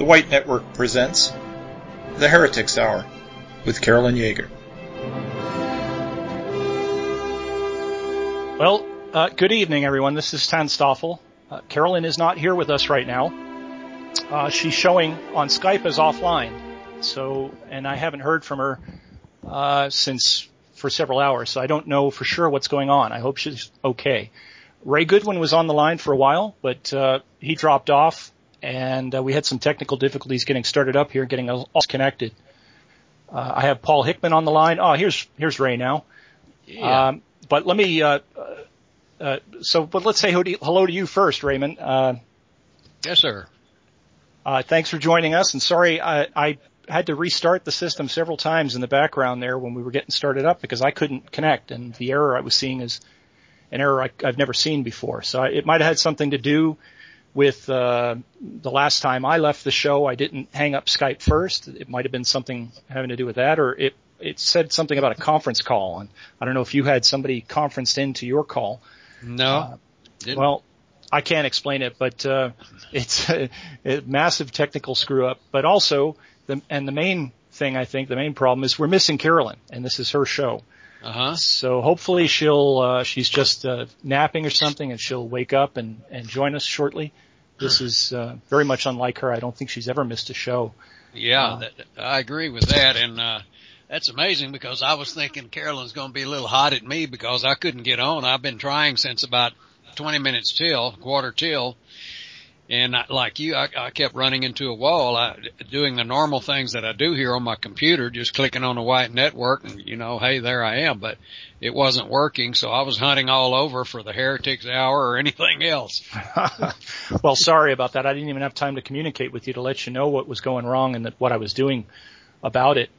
White Network presents The Heretics Hour with Carolyn Yeager. Well, good evening, everyone. This is Stan Stoffel. Carolyn is not here with us right now. She's showing on Skype as offline. And I haven't heard from her for several hours, so I don't know for sure what's going on. I hope she's okay. Ray Goodwin was on the line for a while, but he dropped off, and we had some technical difficulties getting started up here, getting us connected. I have Paul Hickman on the line. Oh, here's Ray now. Yeah. But let me. But let's say hello to you first, Raymond. Yes, sir. Thanks for joining us, and sorry I had to restart the system several times in the background there when we were getting started up because I couldn't connect, and the error I was seeing is an error I've never seen before. So it might have had something to do with the last time I left the show. I didn't hang up Skype first. It might have been something having to do with that, or it said something about a conference call, and I don't know if you had somebody conferenced into your call. No. Well, I can't explain it, but it's a massive technical screw up. But also, the main thing, I think, the main problem is we're missing Carolyn, and this is her show. Uh-huh. So hopefully she's just napping or something, and she'll wake up and join us shortly. This is very much unlike her. I don't think she's ever missed a show. Yeah, I agree with that, and that's amazing because I was thinking Carolyn's going to be a little hot at me because I couldn't get on. I've been trying since about 20 minutes quarter till, and like you, I kept running into a wall. Doing the normal things that I do here on my computer, just clicking on the White Network, and hey, there I am. But it wasn't working, so I was hunting all over for the Heretics Hour or anything else. Well, sorry about that. I didn't even have time to communicate with you to let you know what was going wrong and what I was doing about it.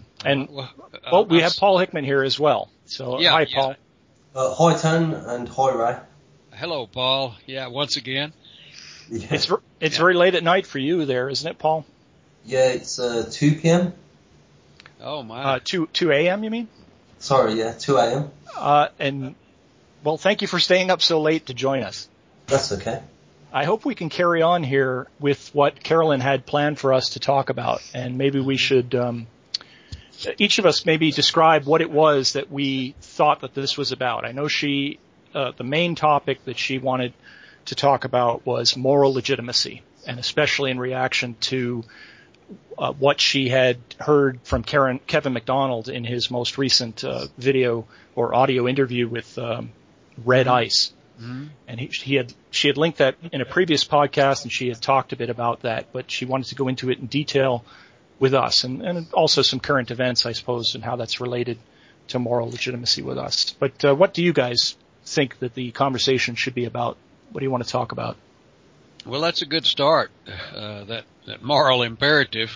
We have Paul Hickman here as well. So yeah, hi, Paul. Hi, Tan, and hi, Ray. Hello, Paul. Yeah, once again. Yeah. It's very late at night for you there, isn't it, Paul? Yeah, it's 2 p.m. Oh, my. 2 a.m., you mean? Sorry, yeah, 2 a.m. Well, thank you for staying up so late to join us. That's okay. I hope we can carry on here with what Carolyn had planned for us to talk about, and maybe we should each of us maybe describe what it was that we thought that this was about. I know the main topic that she wanted to talk about was moral legitimacy, and especially in reaction to what she had heard from Kevin McDonald in his most recent video or audio interview with Red Ice. Mm-hmm. And she had linked that in a previous podcast, and she had talked a bit about that, but she wanted to go into it in detail with us, and also some current events, I suppose, and how that's related to moral legitimacy with us. But what do you guys think that the conversation should be about? What do you want to talk about? Well, that's a good start, that moral imperative,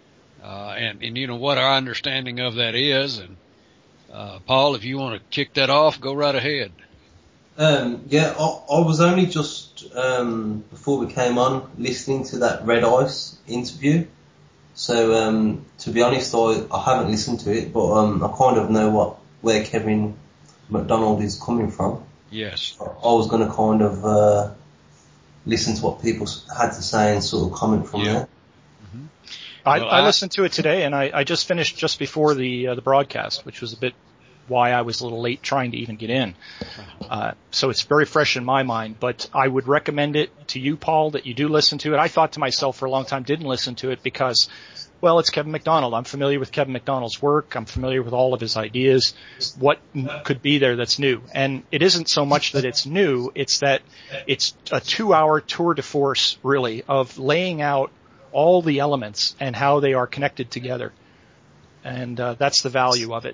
and what our understanding of that is. And Paul, if you want to kick that off, go right ahead. Yeah, I was only just, before we came on, listening to that Red Ice interview. So, to be honest, I haven't listened to it, but I kind of know where Kevin McDonald is coming from. Yes. I was going to kind of listen to what people had to say and sort of comment from there. Mm-hmm. I listened to it today, and I just finished just before the broadcast, which was a bit why I was a little late trying to even get in. So it's very fresh in my mind, but I would recommend it to you, Paul, that you do listen to it. I thought to myself for a long time, didn't listen to it because, well, it's Kevin McDonald. I'm familiar with Kevin McDonald's work. I'm familiar with all of his ideas. What could be there that's new? And it isn't so much that it's new, it's that it's a 2-hour tour de force, really, of laying out all the elements and how they are connected together. And that's the value of it.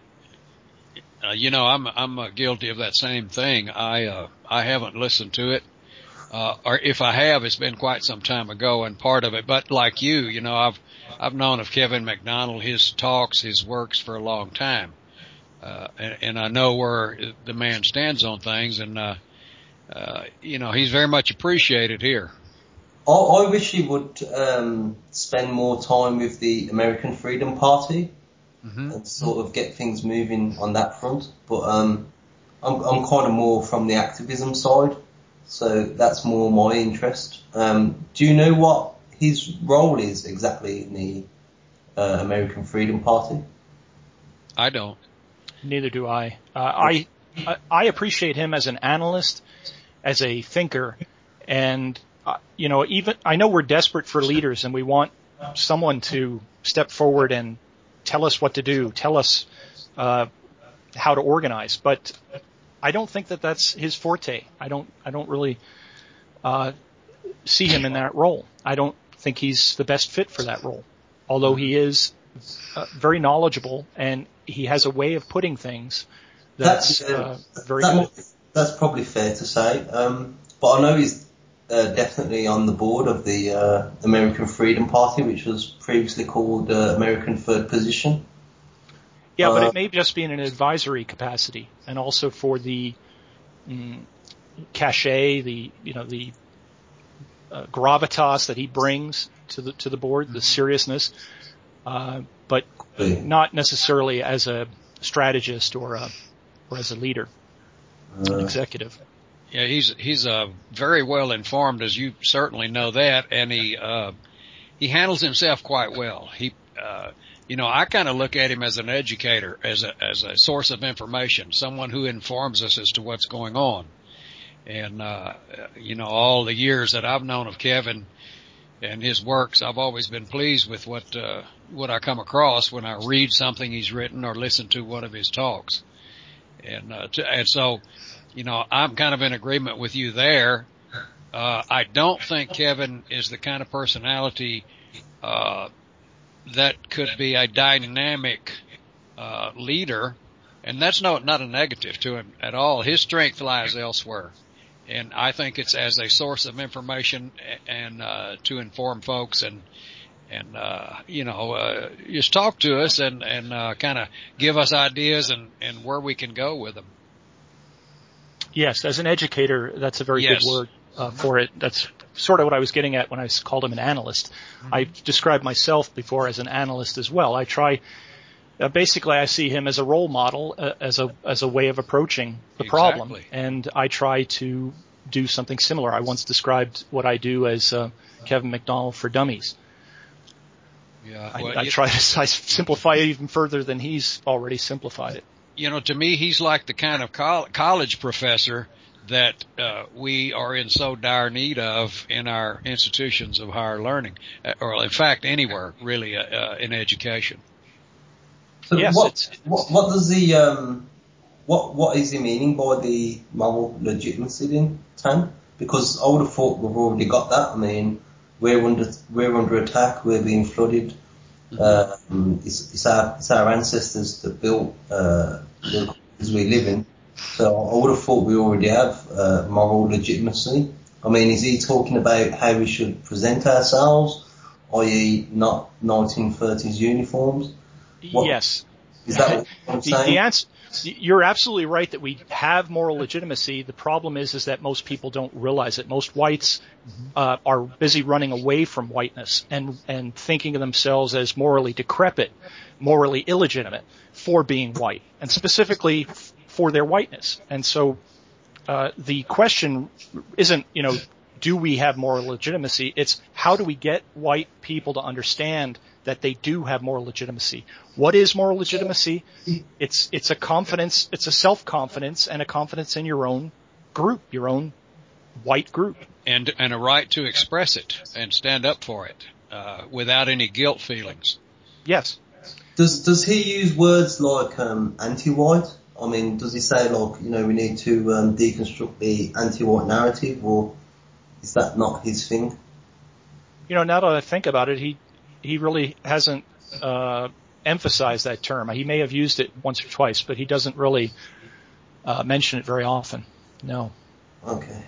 I'm guilty of that same thing. I haven't listened to it, or if I have, it's been quite some time ago. And part of it, but like you, I've known of Kevin McDonald, his talks, his works for a long time, and I know where the man stands on things, and he's very much appreciated here. I wish he would spend more time with the American Freedom Party. Mm-hmm. And sort of get things moving on that front. But I'm kind of more from the activism side, so that's more my interest. Do you know what his role is exactly in the American Freedom Party? I don't. Neither do I. I appreciate him as an analyst, as a thinker, and even I know we're desperate for leaders, and we want someone to step forward and tell us what to do, tell us how to organize. But I don't think that that's his forte. I don't really see him in that role. I don't think he's the best fit for that role, although he is very knowledgeable and he has a way of putting things that's very good. That's probably fair to say. But I know he's definitely on the board of the American Freedom Party, which was previously called American Third Position. Yeah, but it may just be in an advisory capacity, and also for the cachet, the gravitas that he brings to the board, the seriousness, but not necessarily as a strategist or as a leader, an executive. Yeah, he's very well informed, as you certainly know that, and he handles himself quite well. I kind of look at him as an educator, as a source of information, someone who informs us as to what's going on. And all the years that I've known of Kevin and his works, I've always been pleased with what I come across when I read something he's written or listen to one of his talks. And so, I'm kind of in agreement with you there. I don't think Kevin is the kind of personality that could be a dynamic leader, and that's not a negative to him at all. His strength lies elsewhere, and I think it's as a source of information and to inform folks and just talk to us and kind of give us ideas and where we can go with them. Yes, as an educator, that's a very good word for it. That's sort of what I was getting at when I called him an analyst. Mm-hmm. I described myself before as an analyst as well. I try, basically I see him as a role model, as a way of approaching the problem. And I try to do something similar. I once described what I do as Kevin McDonald for Dummies. Yeah, I simplify it even further than he's already simplified it. To me, he's like the kind of college professor that we are in so dire need of in our institutions of higher learning, or in fact anywhere really in education. So yes, what does the what is he meaning by the moral legitimacy then, Tan? Because I would have thought we've already got that. I mean, we're under attack. We're being flooded. Mm-hmm. It's our ancestors that built the countries we live in. So I would have thought we already have moral legitimacy. I mean, is he talking about how we should present ourselves, i.e., not 1930s uniforms? Yes. Is that what I'm saying? The answer, you're absolutely right that we have moral legitimacy. The problem is that most people don't realize it. Most whites are busy running away from whiteness and thinking of themselves as morally decrepit, morally illegitimate for being white, and specifically for their whiteness. And so the question isn't, do we have moral legitimacy? It's how do we get white people to understand that they do have moral legitimacy? What is moral legitimacy? It's a confidence, it's a self-confidence and a confidence in your own group, your own white group. And a right to express it and stand up for it without any guilt feelings. Yes. Does he use words like anti-white? I mean, does he say like, we need to deconstruct the anti-white narrative, or is that not his thing? Now that I think about it, he really hasn't emphasized that term. He may have used it once or twice, but he doesn't really mention it very often. No. Okay.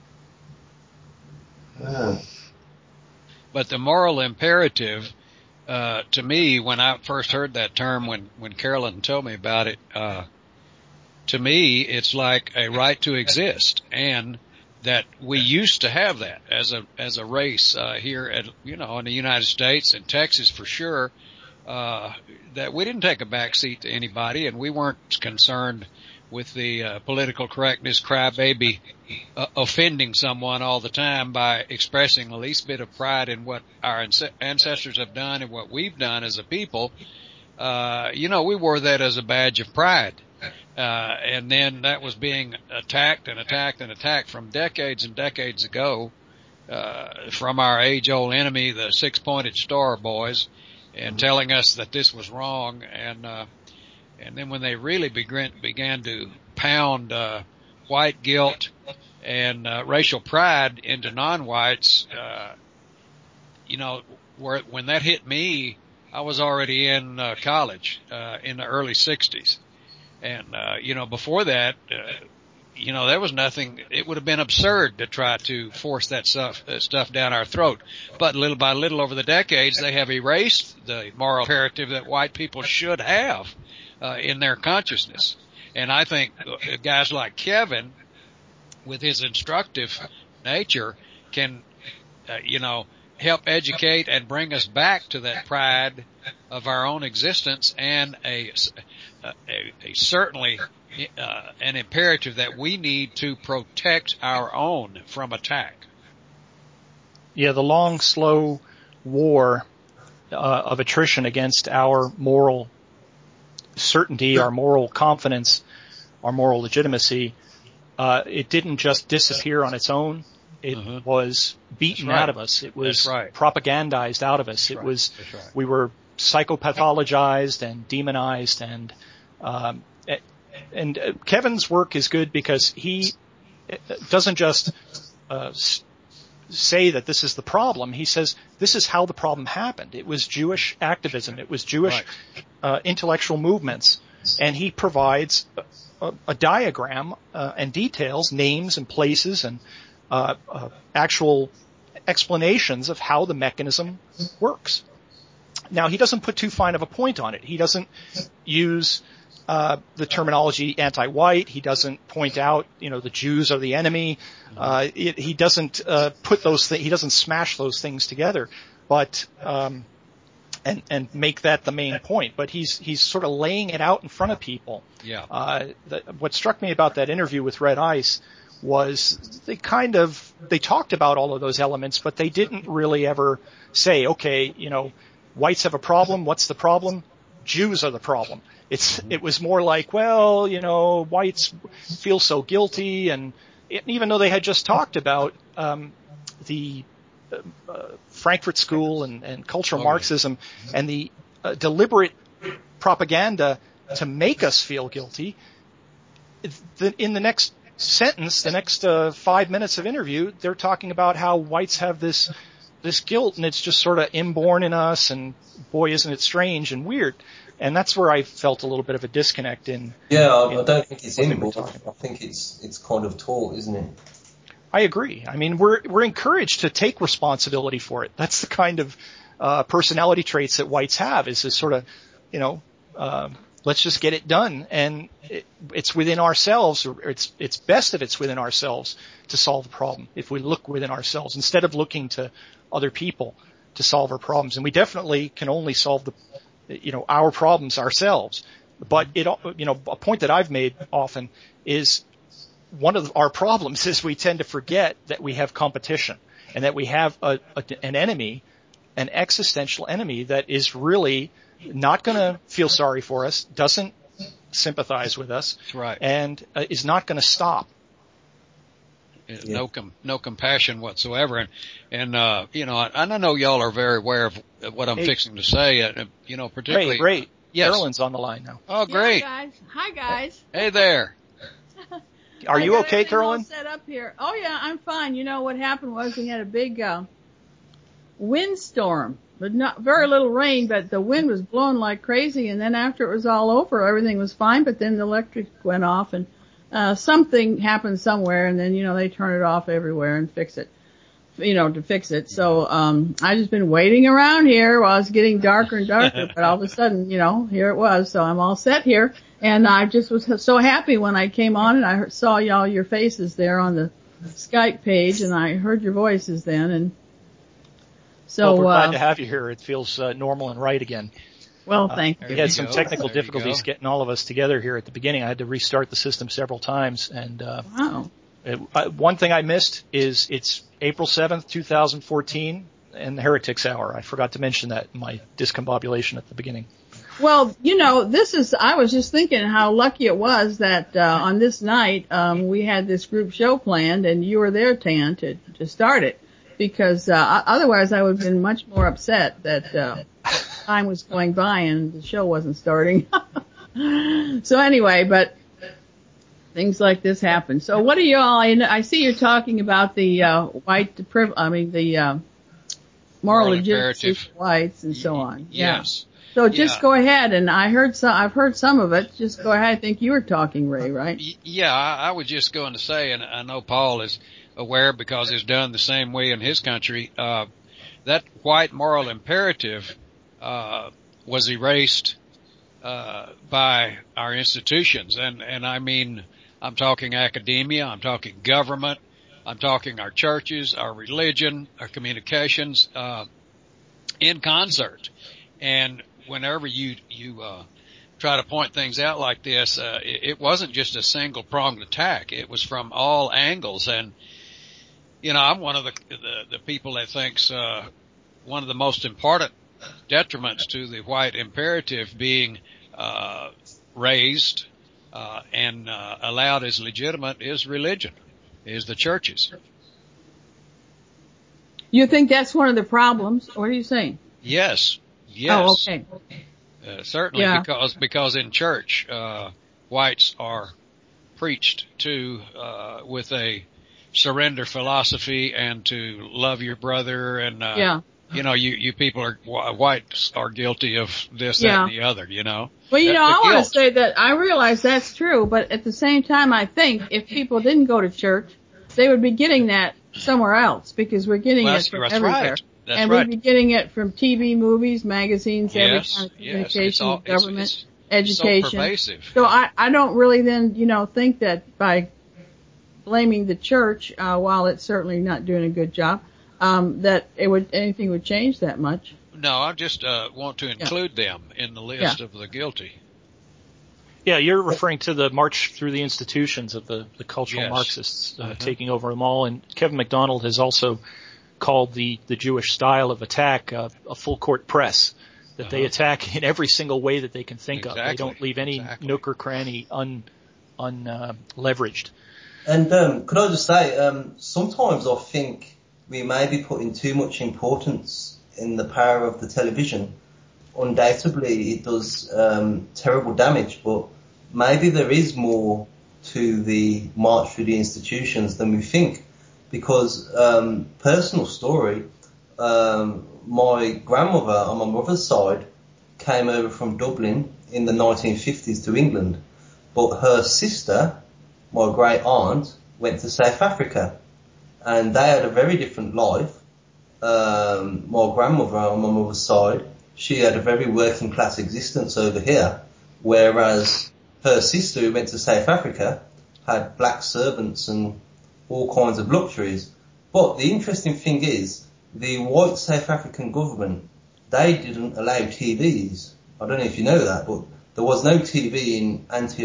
But the moral imperative, to me, when I first heard that term, when Carolyn told me about it, to me, it's like a right to exist, and that we used to have that as a race here in the United States and Texas for sure. That we didn't take a back seat to anybody, and we weren't concerned with the political correctness crybaby offending someone all the time by expressing the least bit of pride in what our ancestors have done and what we've done as a people. We wore that as a badge of pride. And then that was being attacked and attacked and attacked from decades and decades ago, from our age-old enemy, the Six-Pointed Star boys, and telling us that this was wrong. And then when they really began to pound, white guilt and, racial pride into non-whites, when that hit me, I was already in, college, in the early 60s. And, before that, there was nothing. It would have been absurd to try to force that stuff down our throat. But little by little over the decades, they have erased the moral imperative that white people should have, in their consciousness. And I think guys like Kevin, with his instructive nature, can, help educate and bring us back to that pride of our own existence and a certainly an imperative that we need to protect our own from attack. Yeah, the long, slow war of attrition against our moral certainty, our moral confidence, our moral legitimacy, it didn't just disappear on its own. It was beaten out of us. It was propagandized out of us. We were psychopathologized and demonized, and Kevin's work is good because he doesn't just say that this is the problem. He says this is how the problem happened. It was Jewish activism. It was Jewish intellectual movements, and he provides a diagram and details, names and places, and actual explanations of how the mechanism works. Now, he doesn't put too fine of a point on it. He doesn't use the terminology anti-white. He doesn't point out, the Jews are the enemy. He doesn't put those things. He doesn't smash those things together, but and make that the main point. But he's sort of laying it out in front of people. Yeah. What struck me about that interview with Red Ice was they talked about all of those elements, but they didn't really ever say, okay, whites have a problem. What's the problem? Jews are the problem. It was more like, well, whites feel so guilty, and even though they had just talked about the Frankfurt School and cultural Marxism and the deliberate propaganda to make us feel guilty, in the next sentence, the next 5 minutes of interview, they're talking about how whites have this guilt, and it's just sort of inborn in us, and boy, isn't it strange and weird. And that's where I felt a little bit of a disconnect in. Yeah, I don't think it's inborn. I think it's kind of taught, isn't it? I agree. I mean, we're encouraged to take responsibility for it. That's the kind of personality traits that whites have, is this sort of, let's just get it done, and it's within ourselves, or it's best if it's within ourselves to solve the problem. If we look within ourselves instead of looking to other people to solve our problems, and we definitely can only solve our problems ourselves. But a point that I've made often is one of our problems is we tend to forget that we have competition and that we have an enemy, an existential enemy that is really not going to feel sorry for us, doesn't sympathize with us, and is not going to stop. No compassion whatsoever, and I know y'all are very aware of what I'm fixing to say. Particularly. Great. Yes. Carolyn's on the line now. Oh, great. Yeah, guys. Hi, guys. Hey there. Are you okay, Carolyn? All set up here. Oh yeah, I'm fine. What happened was we had a big windstorm, but not very little rain, but the wind was blowing like crazy, and then after it was all over, everything was fine, but then the electric went off, and something happened somewhere, and then they turn it off everywhere and fix it, to fix it. So I just been waiting around here while it's getting darker and darker, but all of a sudden, here it was. So I'm all set here, and I just was so happy when I came on and I saw your faces there on the Skype page, and I heard your voices then, and so we're glad to have you here. It feels normal and right again. Well, thank you. We had some technical difficulties getting all of us together here at the beginning. I had to restart the system several times. And Wow. One thing I missed is it's April 7th, 2014, and the Heretics Hour. I forgot to mention that in my discombobulation at the beginning. Well, I was just thinking how lucky it was that on this night we had this group show planned and you were there, Tan, to start it. Because otherwise I would have been much more upset that time was going by and the show wasn't starting. So anyway, but things like this happen. So what are you all, I see you're talking about the moral legitimacy for whites and so on. Yes. Yeah. So just go ahead, and I've heard some of it. Just go ahead. I think you were talking, Ray, right? Yeah, I was just going to say, and I know Paul is aware because it's done the same way in his country, that white moral imperative was erased by our institutions. And I mean, I'm talking academia, I'm talking government, I'm talking our churches, our religion, our communications, in concert. And whenever you try to point things out like this, it wasn't just a single pronged attack. It was from all angles. And, I'm one of the people that thinks, one of the most important detriments to the white imperative being, raised, and allowed as legitimate is religion, is the churches. You think that's one of the problems? What are you saying? Yes. Oh, okay. Certainly, because in church, whites are preached to, with a surrender philosophy and to love your brother and, you people whites are guilty of this, that, and the other, Well, I want to say that I realize that's true, but at the same time, I think if people didn't go to church, they would be getting that somewhere else because we're getting it from everywhere. Right. And we'd be getting it from TV, movies, magazines, every kind of communication, government, education. So pervasive. So I don't really then, think that by blaming the church, while it's certainly not doing a good job, that anything would change that much. No, I just want to include them in the list of the guilty. Yeah, you're referring to the march through the institutions of the cultural Marxists taking over them all. And Kevin MacDonald has also called the Jewish style of attack a full court press, that they attack in every single way that they can think of. They don't leave any nook or cranny unleveraged. And could I just say, sometimes I think we may be putting too much importance in the power of the television. Undoubtedly, it does terrible damage, but maybe there is more to the march through the institutions than we think. Because, personal story, my grandmother on my mother's side came over from Dublin in the 1950s to England, but her sister, my great aunt, went to South Africa, and they had a very different life. My grandmother on my mother's side, she had a very working class existence over here, whereas her sister who went to South Africa had black servants and all kinds of luxuries. But the interesting thing is, the white South African government, they didn't allow TVs. I don't know if you know that, but there was no TV in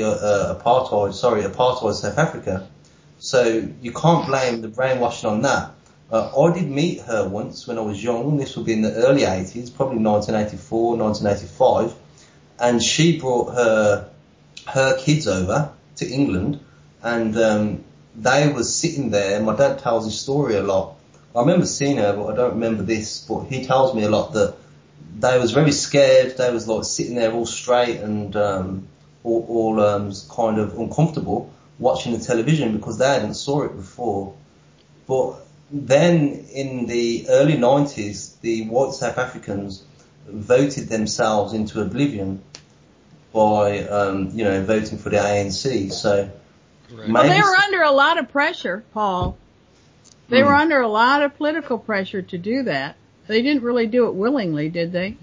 apartheid South Africa. So you can't blame the brainwashing on that. I did meet her once when I was young. This would be in the early 80s, probably 1984, 1985. And she brought her kids over to England, and they were sitting there. My dad tells his story a lot. I remember seeing her, but I don't remember this. But he tells me a lot that they was very scared. They was like sitting there all straight and all kind of uncomfortable watching the television because they hadn't saw it before. But then in the early 90s, the white South Africans voted themselves into oblivion by voting for the ANC. So. Well, they were under a lot of pressure, Paul. They were under a lot of political pressure to do that. They didn't really do it willingly, did they?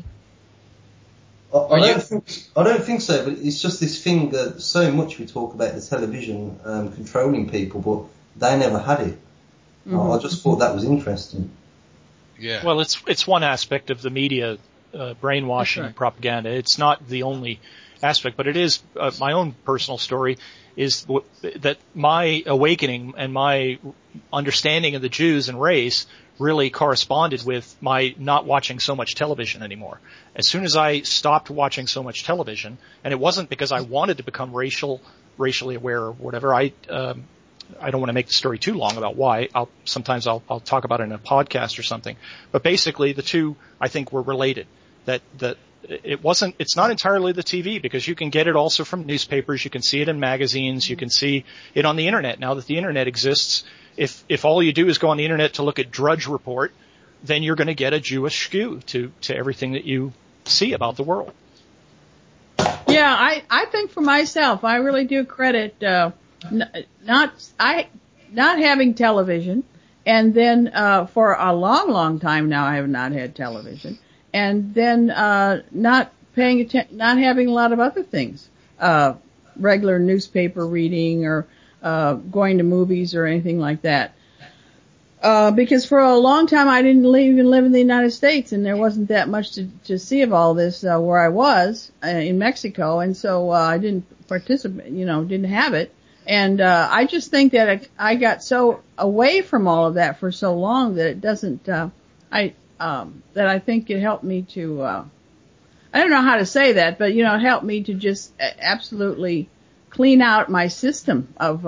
I don't think so, but it's just this thing that so much we talk about the television controlling people, but they never had it. I just thought that was interesting. Yeah. Well, it's one aspect of the media brainwashing and propaganda. It's not the only aspect, but it is my own personal story is that my awakening and my understanding of the Jews and race really corresponded with my not watching so much television anymore. As soon as I stopped watching so much television, and it wasn't because I wanted to become racially aware or whatever. I don't want to make the story too long about why. Sometimes I'll talk about it in a podcast or something. But basically the two, I think, were related. That it's not entirely the TV, because you can get it also from newspapers, you can see it in magazines, you can see it on the internet. Now that the internet exists, if all you do is go on the internet to look at Drudge Report, then you're going to get a Jewish skew to everything that you see about the world. Yeah, I think for myself, I really do credit, not having television, and then, for a long time now I have not had television. And then, not paying attention, not having a lot of other things, regular newspaper reading or, going to movies or anything like that. Because for a long time I didn't even live in the United States, and there wasn't that much to see of all this, where I was, in Mexico. And so, I didn't participate, didn't have it. And, I just think that I got so away from all of that for so long that it doesn't, that I think it helped me to, I don't know how to say that, but it helped me to just absolutely clean out my system of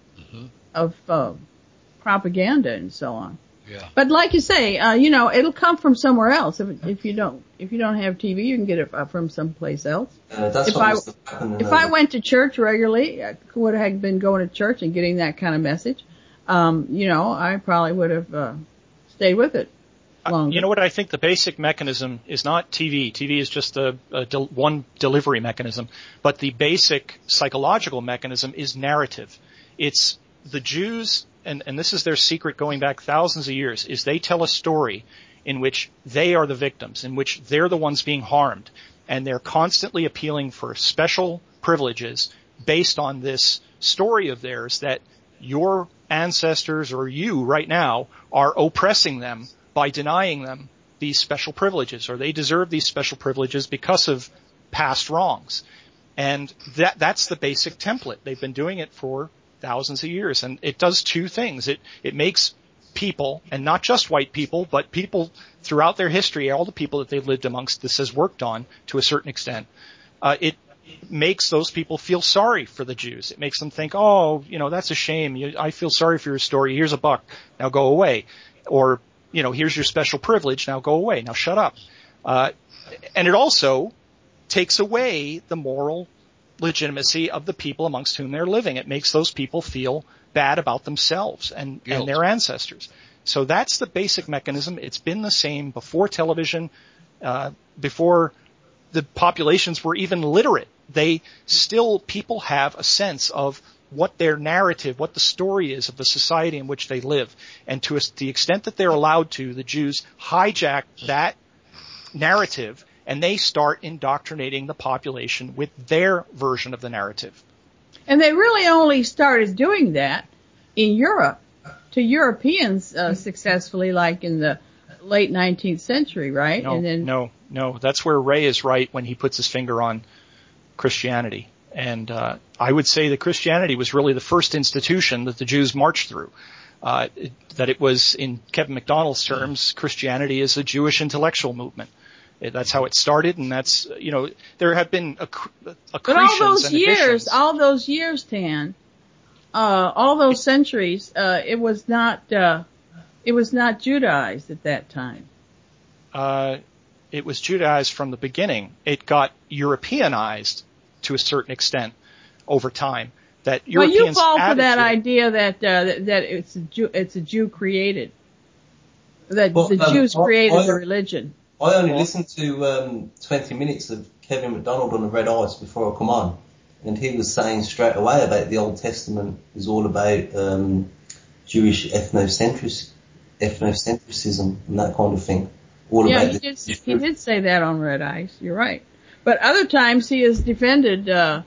propaganda and so on. Yeah. But like you say, it'll come from somewhere else. If you don't have TV, you can get it from someplace else. That's if I went to church regularly, I would have been going to church and getting that kind of message. I probably would have stayed with it longer. You know what? I think the basic mechanism is not TV. TV is just one delivery mechanism. But the basic psychological mechanism is narrative. It's the Jews, and this is their secret going back thousands of years, is they tell a story in which they are the victims, in which they're the ones being harmed. And they're constantly appealing for special privileges based on this story of theirs that your ancestors or you right now are oppressing them by denying them these special privileges, or they deserve these special privileges because of past wrongs. And that's the basic template. They've been doing it for thousands of years, and it does two things. It makes people, and not just white people, but people throughout their history, all the people that they've lived amongst, this has worked on to a certain extent. It makes those people feel sorry for the Jews. It makes them think, oh, that's a shame. I feel sorry for your story. Here's a buck. Now go away. Or, here's your special privilege. Now go away. Now shut up. And it also takes away the moral legitimacy of the people amongst whom they're living. It makes those people feel bad about themselves and their ancestors. So that's the basic mechanism. It's been the same before television, before the populations were even literate. People have a sense of what their narrative, what the story is of the society in which they live. And to the extent that they're allowed to, the Jews hijack that narrative and they start indoctrinating the population with their version of the narrative. And they really only started doing that in Europe, to Europeans successfully, like in the late 19th century, right? No. That's where Ray is right when he puts his finger on Christianity. And I would say that Christianity was really the first institution that the Jews marched through. That it was, in Kevin McDonald's terms, Christianity is a Jewish intellectual movement. That's how it started, and that's, there have been accretions and additions. But all those years, Tan, all those centuries, it was not Judaized at that time. It was Judaized from the beginning. It got Europeanized to a certain extent over time. That Europeans you fall for that idea that it's a Jew created, that the Jews created the religion. I only listened to 20 minutes of Kevin McDonald on the Red Ice before I come on, and he was saying straight away about the Old Testament is all about Jewish ethnocentrism and that kind of thing. He did say that on Red Ice. You're right. But other times he has defended, the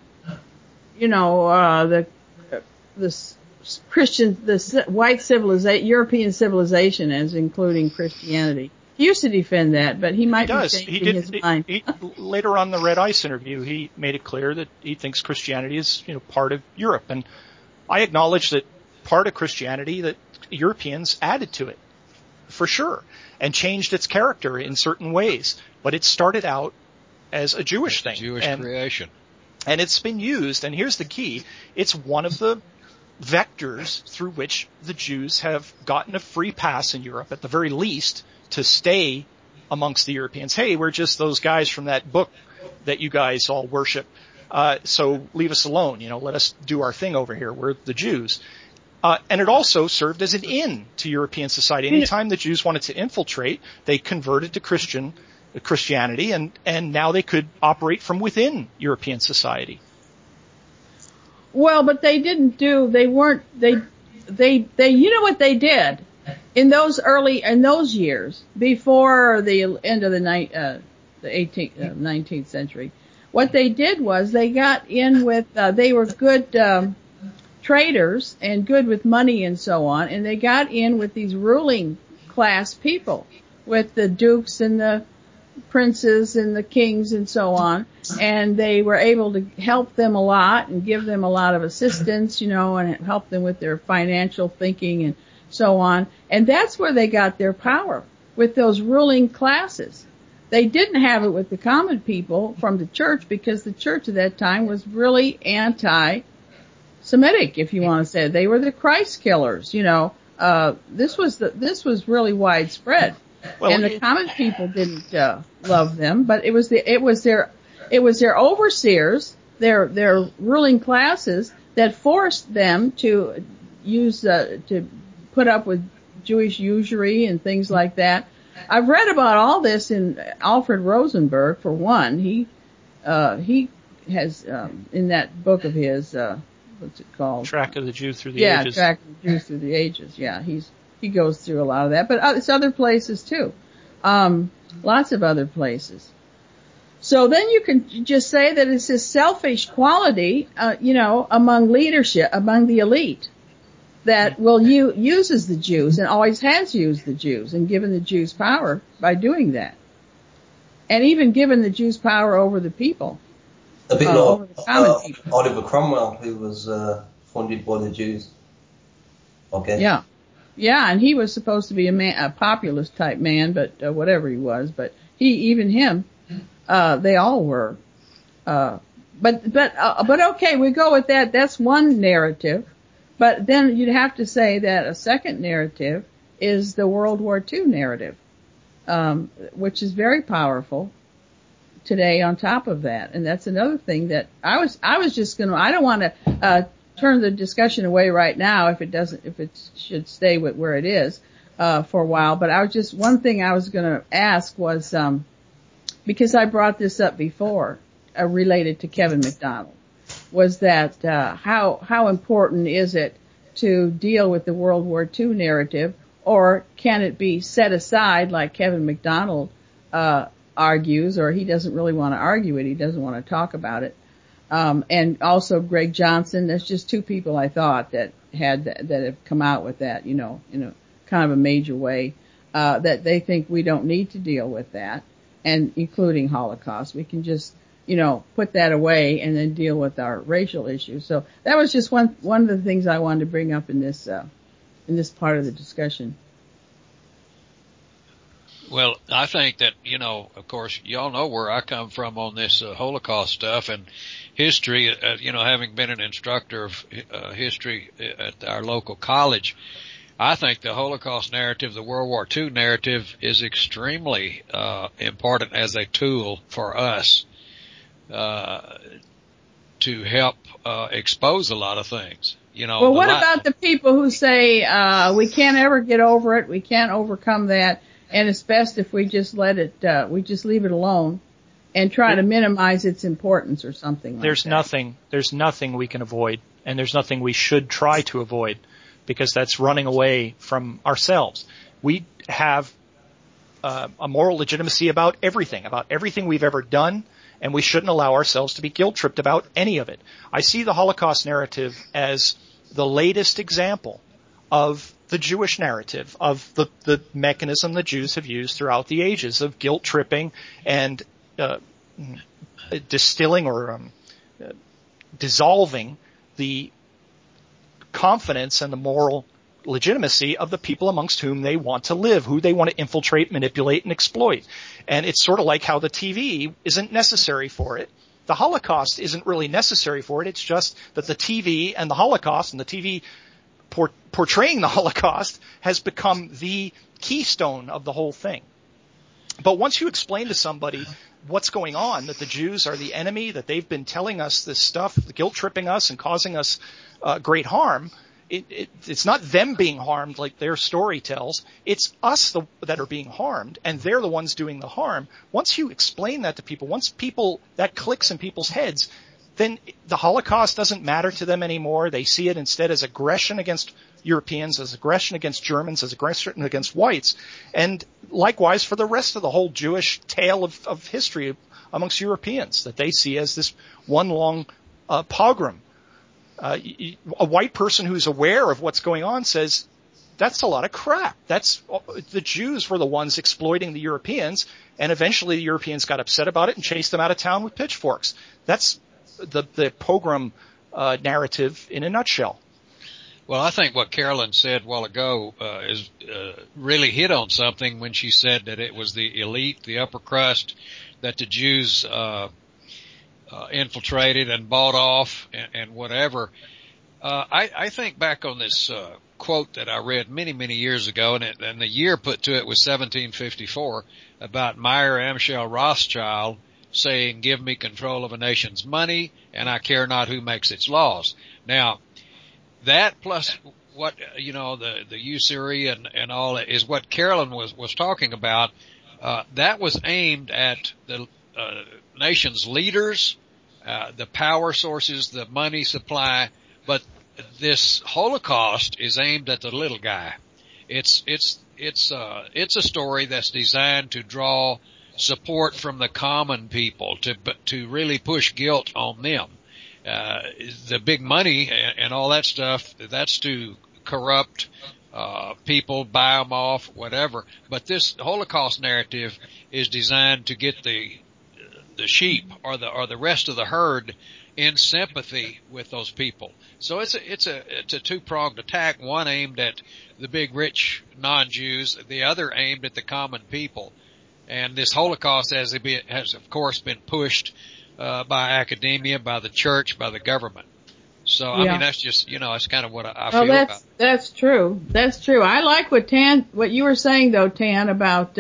Christian, the white civilization, European civilization, as including Christianity. He used to defend that, but he might He does. be changing his mind. Later on in the Red Ice interview, he made it clear that he thinks Christianity is, part of Europe. And I acknowledge that part of Christianity that Europeans added to it, for sure, and changed its character in certain ways. But it started out as a Jewish thing. Jewish creation. And it's been used, and here's the key, it's one of the vectors through which the Jews have gotten a free pass in Europe, at the very least, to stay amongst the Europeans. Hey, we're just those guys from that book that you guys all worship. So leave us alone. Let us do our thing over here. We're the Jews. And it also served as an in to European society. Anytime the Jews wanted to infiltrate, they converted to Christianity, and now they could operate from within European society. Well, but they didn't do, they weren't, they, you know what they did? In those years, before the end of the 19th century, what they did was they got in with, they were good, traders and good with money and so on, and they got in with these ruling class people, with the dukes and the princes and the kings and so on, and they were able to help them a lot and give them a lot of assistance, and help them with their financial thinking and so on. And that's where they got their power, with those ruling classes. They didn't have it with the common people from the church, because the church at that time was really anti-Semitic, if you want to say it. They were the Christ killers, This was really widespread. Well, and the common people didn't love them, but it was their overseers, their ruling classes, that forced them to to put up with Jewish usury and things like that. I've read about all this in Alfred Rosenberg, for one. He has in that book of his, what's it called? Track of the Jew Through the Ages. Yeah, Track of the Jew Through the Ages. Yeah, he goes through a lot of that, but it's other places too. Lots of other places. So then you can just say that it's this selfish quality, among leadership, among the elite, that uses the Jews and always has used the Jews and given the Jews power by doing that. And even given the Jews power over the people. A bit over the common people. Oliver Cromwell, who was funded by the Jews. Okay. Yeah. Yeah, and he was supposed to be a populist type man, but whatever he was, but they all were. But okay, we go with that. That's one narrative. But then you'd have to say that a second narrative is the World War II narrative, which is very powerful today on top of that. And that's another thing that I was just I don't want to, turn the discussion away right now if it should stay with where it is, for a while. But one thing I was going to ask was, because I brought this up before, related to Kevin McDonald, was that, how important is it to deal with the World War II narrative, or can it be set aside like Kevin McDonald, argues, or he doesn't really want to argue it, he doesn't want to talk about it. And also Greg Johnson. There's just two people I thought that have come out with that, in a kind of a major way, that they think we don't need to deal with that, and including Holocaust. We can just, put that away and then deal with our racial issues. So that was just one of the things I wanted to bring up in this part of the discussion. Well, I think that, of course, y'all know where I come from on this Holocaust stuff and history, having been an instructor of history at our local college. I think the Holocaust narrative, the World War II narrative, is extremely important as a tool for us to help expose a lot of things. Well, what about the people who say we can't ever get over it, we can't overcome that, and it's best if we just we just leave it alone and try to minimize its importance or something like that? There's nothing we can avoid, and there's nothing we should try to avoid, because that's running away from ourselves. We have a moral legitimacy about everything we've ever done, and we shouldn't allow ourselves to be guilt-tripped about any of it. I see the Holocaust narrative as the latest example of the Jewish narrative, of the mechanism the Jews have used throughout the ages of guilt tripping and distilling or dissolving the confidence and the moral legitimacy of the people amongst whom they want to live, who they want to infiltrate, manipulate, and exploit. And it's sort of like how the TV isn't necessary for it. The Holocaust isn't really necessary for it. It's just that the TV and the Holocaust and the TV portraying the Holocaust has become the keystone of the whole thing. But once you explain to somebody what's going on, that the Jews are the enemy, that they've been telling us this stuff, guilt tripping us and causing us great harm, it's not them being harmed like their story tells. It's us that are being harmed, and they're the ones doing the harm. Once you explain that to people, that clicks in people's heads, then the Holocaust doesn't matter to them anymore. They see it instead as aggression against Europeans, as aggression against Germans, as aggression against whites, and likewise for the rest of the whole Jewish tale of history amongst Europeans that they see as this one long pogrom. A white person who's aware of what's going on says, that's a lot of crap. The Jews were the ones exploiting the Europeans, and eventually the Europeans got upset about it and chased them out of town with pitchforks. That's the pogrom narrative in a nutshell. Well, I think what Carolyn said a while ago is really hit on something when she said that it was the elite, the upper crust, that the Jews infiltrated and bought off and whatever. I think back on this quote that I read many, many years ago, and the year put to it was 1754, about Meyer Amschel Rothschild saying, "Give me control of a nation's money, and I care not who makes its laws." Now, that plus what, the usury and all that is what Carolyn was talking about. That was aimed at the nation's leaders, the power sources, the money supply, but this Holocaust is aimed at the little guy. It's a story that's designed to draw support from the common people to really push guilt on them. The big money and all that stuff, that's to corrupt people, buy them off, whatever. But this Holocaust narrative is designed to get the sheep or the rest of the herd in sympathy with those people. So it's a two-pronged attack, one aimed at the big rich non-Jews, the other aimed at the common people. And this Holocaust has of course been pushed by academia, by the church, by the government. So yeah. I mean, that's just, it's kind of what I feel about. That's true. That's true. I like what you were saying though, Tan, about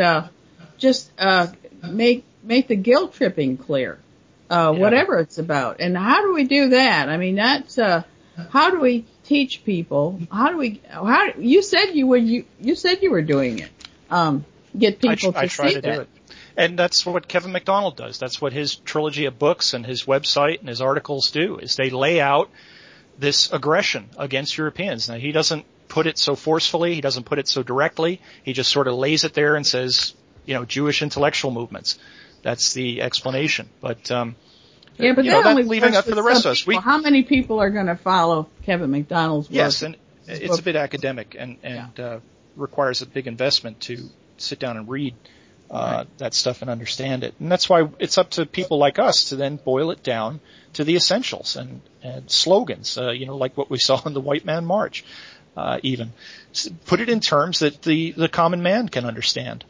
make the guilt tripping clear. Whatever it's about. And how do we do that? I mean, that's, how do we teach people? You said you were doing it. Get people I try to do it. And that's what Kevin MacDonald does. That's what his trilogy of books and his website and his articles do, is they lay out this aggression against Europeans. Now, he doesn't put it so forcefully. He doesn't put it so directly. He just sort of lays it there and says, Jewish intellectual movements. That's the explanation. But, but that leaving up for the rest of us. How many people are going to follow Kevin MacDonald's work? Yes, and it's a bit academic and requires a big investment to sit down and read that stuff and understand it. And that's why it's up to people like us to then boil it down to the essentials and slogans, like what we saw in the White Man March, even. Put it in terms that the common man can understand.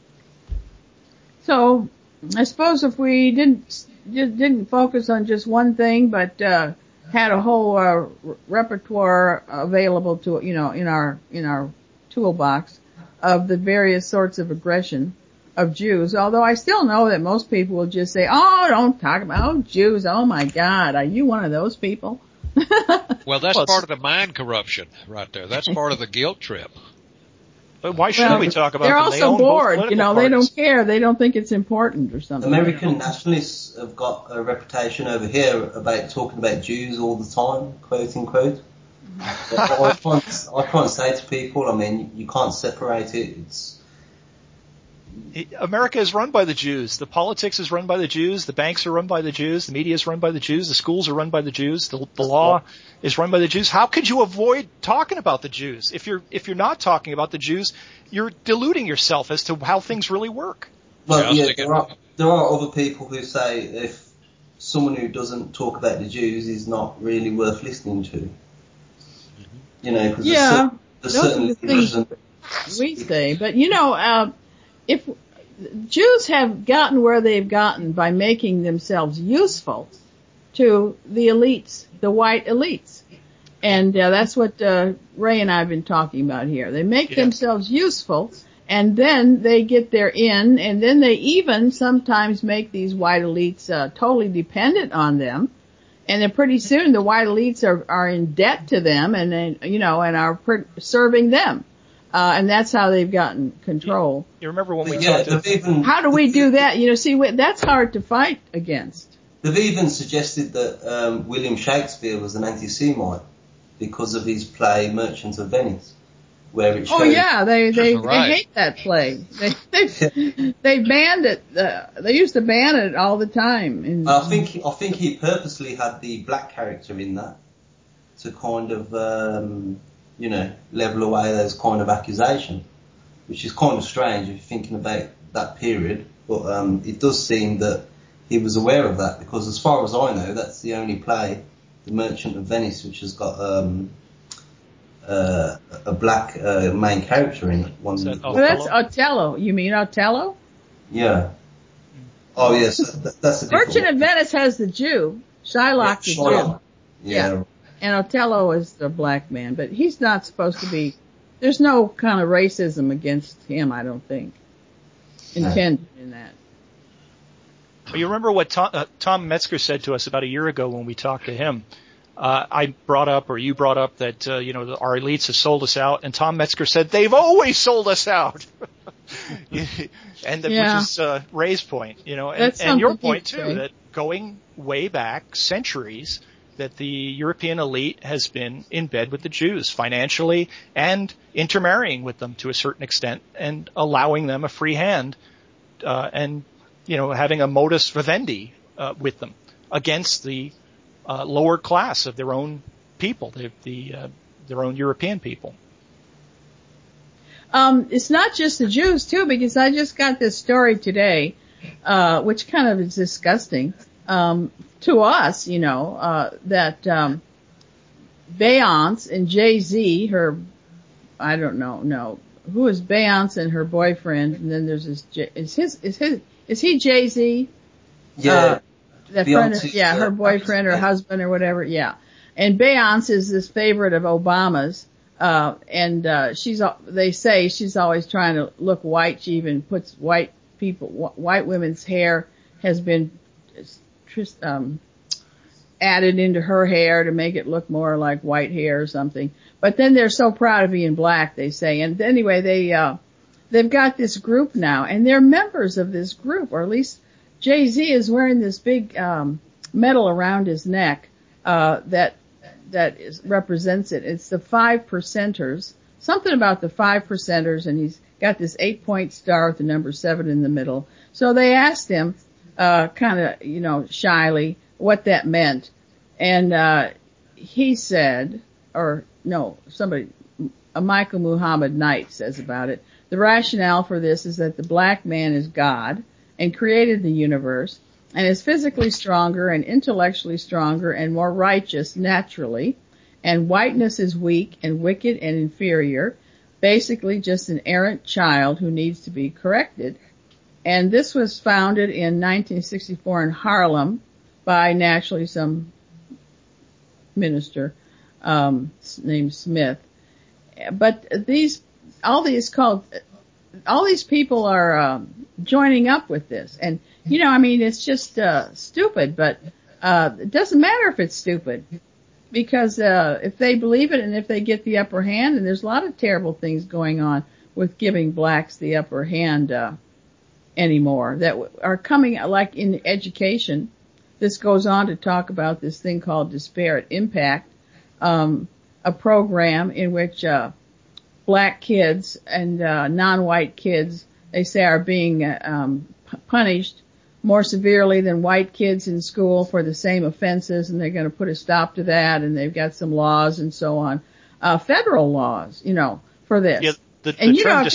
So, I suppose if we didn't focus on just one thing, but had a whole repertoire available to in our toolbox of the various sorts of aggression of Jews. Although I still know that most people will just say, "Oh, don't talk about Jews. Oh my God, are you one of those people?" Well, that's part of the mind corruption right there. That's part of the guilt trip. But why shouldn't we talk about them? They're also bored, they don't care. They don't think it's important or something. American nationalists have got a reputation over here about talking about Jews all the time, quote unquote. I can't say to people, I mean, you can't separate it. America is run by the Jews. The politics is run by the Jews. The banks are run by the Jews. The media is run by the Jews. The schools are run by the Jews. The law is run by the Jews. How could you avoid talking about the Jews? If you're not talking about the Jews, you're deluding yourself as to how things really work. Well, yeah, there are other people who say if someone who doesn't talk about the Jews is not really worth listening to. You know, because there's certain things we say, but if Jews have gotten where they've gotten by making themselves useful to the elites, the white elites. And that's what Ray and I have been talking about here. They make themselves useful, and then they get their in, and then they even sometimes make these white elites totally dependent on them. And then pretty soon the white elites are in debt to them, and then, and are serving them. And that's how they've gotten control. You remember when we talked how do we do that? That's hard to fight against. They've even suggested that William Shakespeare was an anti-Semite because of his play Merchant of Venice, where it shows... Oh yeah, they hate that play. They banned it. They used to ban it all the time. I think he purposely had the black character in that to kind of level away those kind of accusations, which is kind of strange if you're thinking about that period. But it does seem that he was aware of that, because as far as I know, that's the only play, The Merchant of Venice, which has got a black main character in it. That's Othello. You mean Othello? Yeah. Oh yes, that's the Merchant of Venice has the Jew, Shylock the Jew. Yeah. And Othello is the black man, but he's not supposed to be. There's no kind of racism against him, I don't think, intended in that. Well, you remember what Tom Metzger said to us about a year ago when we talked to him? You brought up that our elites have sold us out, and Tom Metzger said they've always sold us out. Which is Ray's point, and your point too, that going way back centuries, that the European elite has been in bed with the Jews financially and intermarrying with them to a certain extent and allowing them a free hand, and having a modus vivendi with them against the lower class of their own people, their own European people. It's not just the Jews too, because I just got this story today, which kind of is disgusting to us, that Beyonce and Jay-Z, I don't know, who is Beyonce and her boyfriend, and then there's this, is he Jay-Z? Yeah. That friend, her boyfriend or husband or whatever, yeah. And Beyonce is this favorite of Obama's, and they say she's always trying to look white. She even puts white women's hair has been added into her hair to make it look more like white hair or something. But then they're so proud of being black, they say. And anyway, they've got this group now, and they're members of this group, or at least Jay-Z is wearing this big medal around his neck that represents it. It's the 5 percenters, something about the 5 percenters, and he's got this 8-point star with the number 7 in the middle. So they asked him kind of, shyly what that meant. And he said, Michael Muhammad Knight says about it, the rationale for this is that the black man is God and created the universe and is physically stronger and intellectually stronger and more righteous naturally, and whiteness is weak and wicked and inferior, basically just an errant child who needs to be corrected. And this was founded in 1964 in Harlem by naturally some minister named Smith. But all these people are joining up with this, and it's just stupid. But it doesn't matter if it's stupid, because if they believe it and if they get the upper hand, and there's a lot of terrible things going on with giving blacks the upper hand anymore that are coming, like in education. This goes on to talk about this thing called disparate impact, a program in which black kids and non-white kids they say are being punished more severely than white kids in school for the same offenses, and they're going to put a stop to that, and they've got some laws and so on, federal laws, for this. Yeah, the and term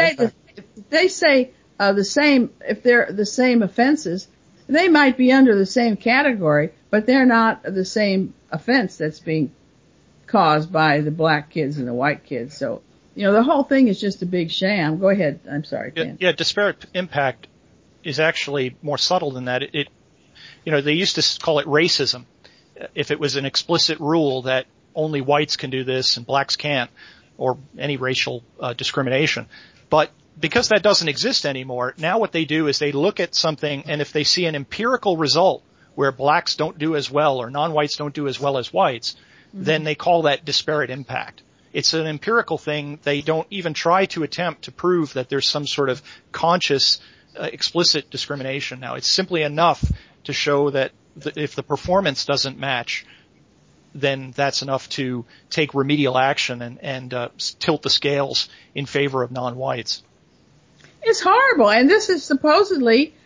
if they say the same, if they're the same offenses, they might be under the same category, but they're not the same offense that's being caused by the black kids and the white kids. So, the whole thing is just a big sham. Go ahead. I'm sorry, Ken. Yeah, disparate impact is actually more subtle than that. They used to call it racism. If it was an explicit rule that only whites can do this and blacks can't, or any racial discrimination. But because that doesn't exist anymore, now what they do is they look at something, and if they see an empirical result where blacks don't do as well or non-whites don't do as well as whites, then they call that disparate impact. It's an empirical thing. They don't even try to attempt to prove that there's some sort of conscious, explicit discrimination now. It's simply enough to show that if the performance doesn't match, then that's enough to take remedial action and tilt the scales in favor of non-whites. It's horrible, and this is supposedly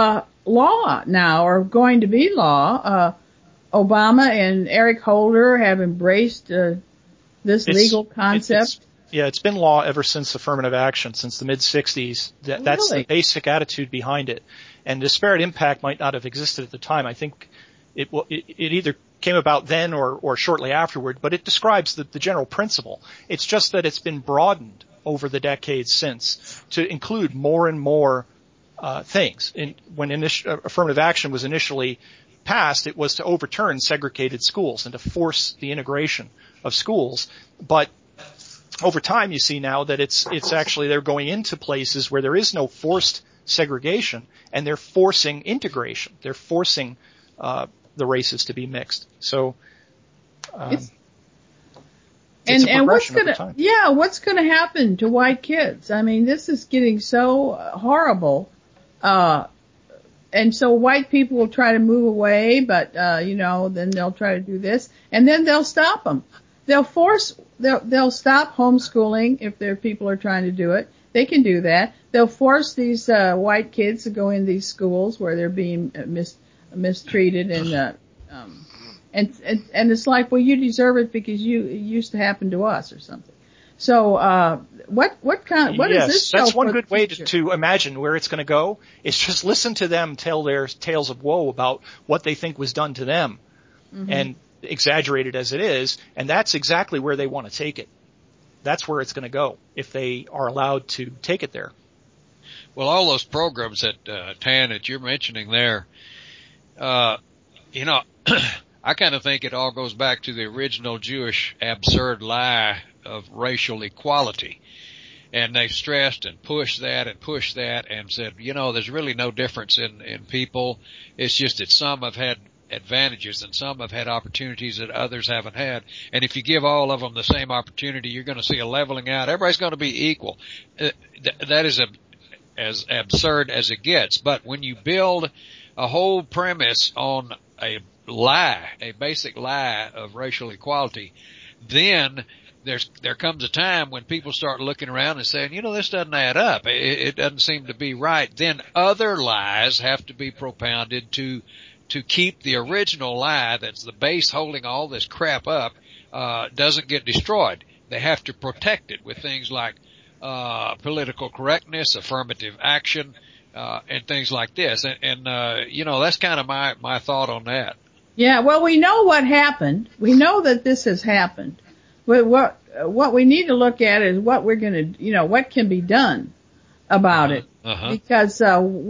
law now, or going to be law. Obama and Eric Holder have embraced this legal concept. It's been law ever since affirmative action, since the mid-'60s. That's the basic attitude behind it. And disparate impact might not have existed at the time. I think it either came about then or shortly afterward, but it describes the general principle. It's just that it's been broadened over the decades since to include more and more things. When affirmative action was initially passed, it was to overturn segregated schools and to force the integration of schools. But over time, you see now that it's actually they're going into places where there is no forced segregation, and they're forcing integration. They're forcing the races to be mixed. So it's a progression over time. What's going to happen to white kids? I mean, this is getting so horrible. And so white people will try to move away, but, then they'll try to do this, and then they'll stop them. They'll stop homeschooling if their people are trying to do it. They can do that. They'll force these, white kids to go in these schools where they're being mistreated and it's like, well, you deserve it because it used to happen to us or something. So, what is this show? That's one good way to imagine where it's going to go. It's just listen to them tell their tales of woe about what they think was done to them, and exaggerated as it is, and that's exactly where they want to take it. That's where it's going to go if they are allowed to take it there. Well, all those programs that Tan that you're mentioning there, I kind of think it all goes back to the original Jewish absurd lie of racial equality. And they've stressed and pushed that and said, there's really no difference in people. It's just that some have had advantages and some have had opportunities that others haven't had. And if you give all of them the same opportunity, you're going to see a leveling out. Everybody's going to be equal. That is as absurd as it gets. But when you build a whole premise on a basic lie of racial equality, then there comes a time when people start looking around and saying, this doesn't add up. It doesn't seem to be right. Then other lies have to be propounded to keep the original lie that's the base holding all this crap up, doesn't get destroyed. They have to protect it with things like, political correctness, affirmative action, and things like this. And that's kind of my thought on that. Yeah, well, we know what happened. We know that this has happened. But what we need to look at is what we're going to, what can be done about it. Because,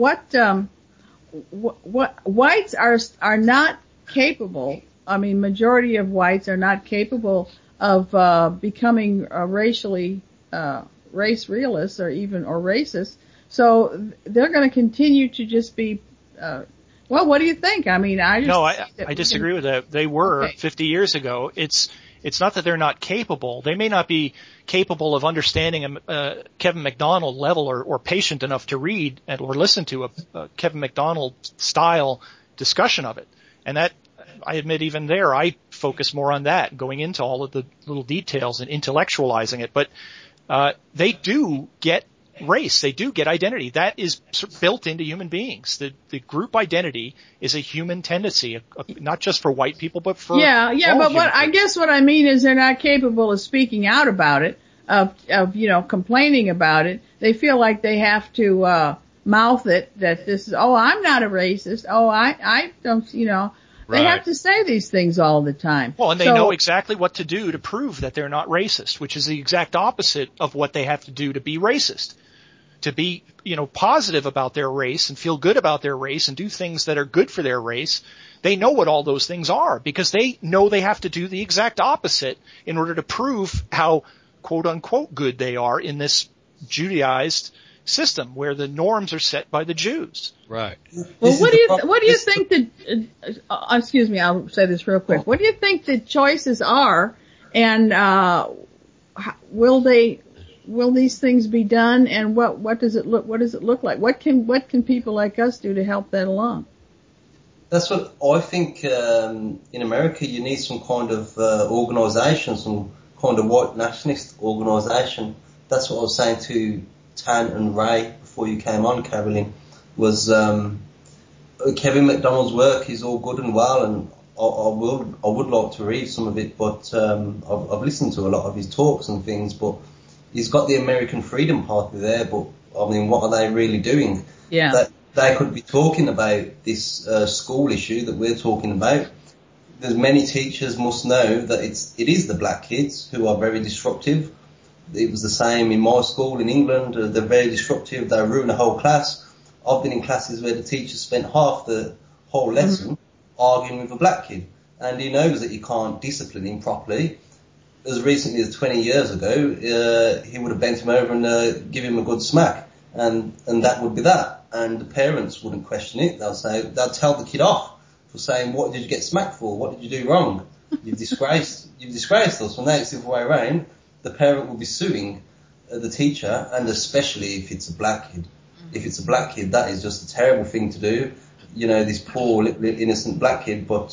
what whites are not capable, majority of whites are not capable of, becoming racially, race realists or racist. So they're going to continue to just be, well, what do you think? I disagree with that. They were 50 years ago. It's not that they're not capable. They may not be capable of understanding a Kevin McDonald level or patient enough to read or listen to a Kevin McDonald style discussion of it. And that, I admit, even there, I focus more on that, going into all of the little details and intellectualizing it. But they do get race. They do get identity. That is built into human beings. The group identity is a human tendency, not just for white people, but for yeah. But I guess what I mean is they're not capable of speaking out about it, of complaining about it. They feel like they have to mouth it that this is, oh, I'm not a racist. Oh, I don't, They have to say these things all the time. Well, and they know exactly what to do to prove that they're not racist, which is the exact opposite of what they have to do to be racist. To be, positive about their race and feel good about their race and do things that are good for their race. They know what all those things are because they know they have to do the exact opposite in order to prove how quote unquote good they are in this Judaized system where the norms are set by the Jews. Right. Well, what do you think that, excuse me, I'll say this real quick. What do you think the choices are, and, will these things be done, and what does it look like? What can people like us do to help that along? That's what I think, in America you need some kind of, organisation, some kind of white nationalist organisation. That's what I was saying to Tan and Ray before you came on, Carolyn, was Kevin McDonald's work is all good and well, and I would like to read some of it, but I've listened to a lot of his talks and things, but he's got the American Freedom Party there, but I mean, what are they really doing? Yeah. That they could be talking about this school issue that we're talking about. There's many teachers must know that it is the black kids who are very disruptive. It was the same in my school in England. They're very disruptive. They ruin a whole class. I've been in classes where the teacher spent half the whole lesson arguing with a black kid, and he knows that you can't discipline him properly. As recently as 20 years ago, he would have bent him over and give him a good smack, and that would be that. And the parents wouldn't question it. They'll tell the kid off for saying, "What did you get smacked for? What did you do wrong? You've disgraced us." Well, now it's the other way around. The parent will be suing the teacher, and especially if it's a black kid. If it's a black kid, that is just a terrible thing to do. This poor little innocent black kid. But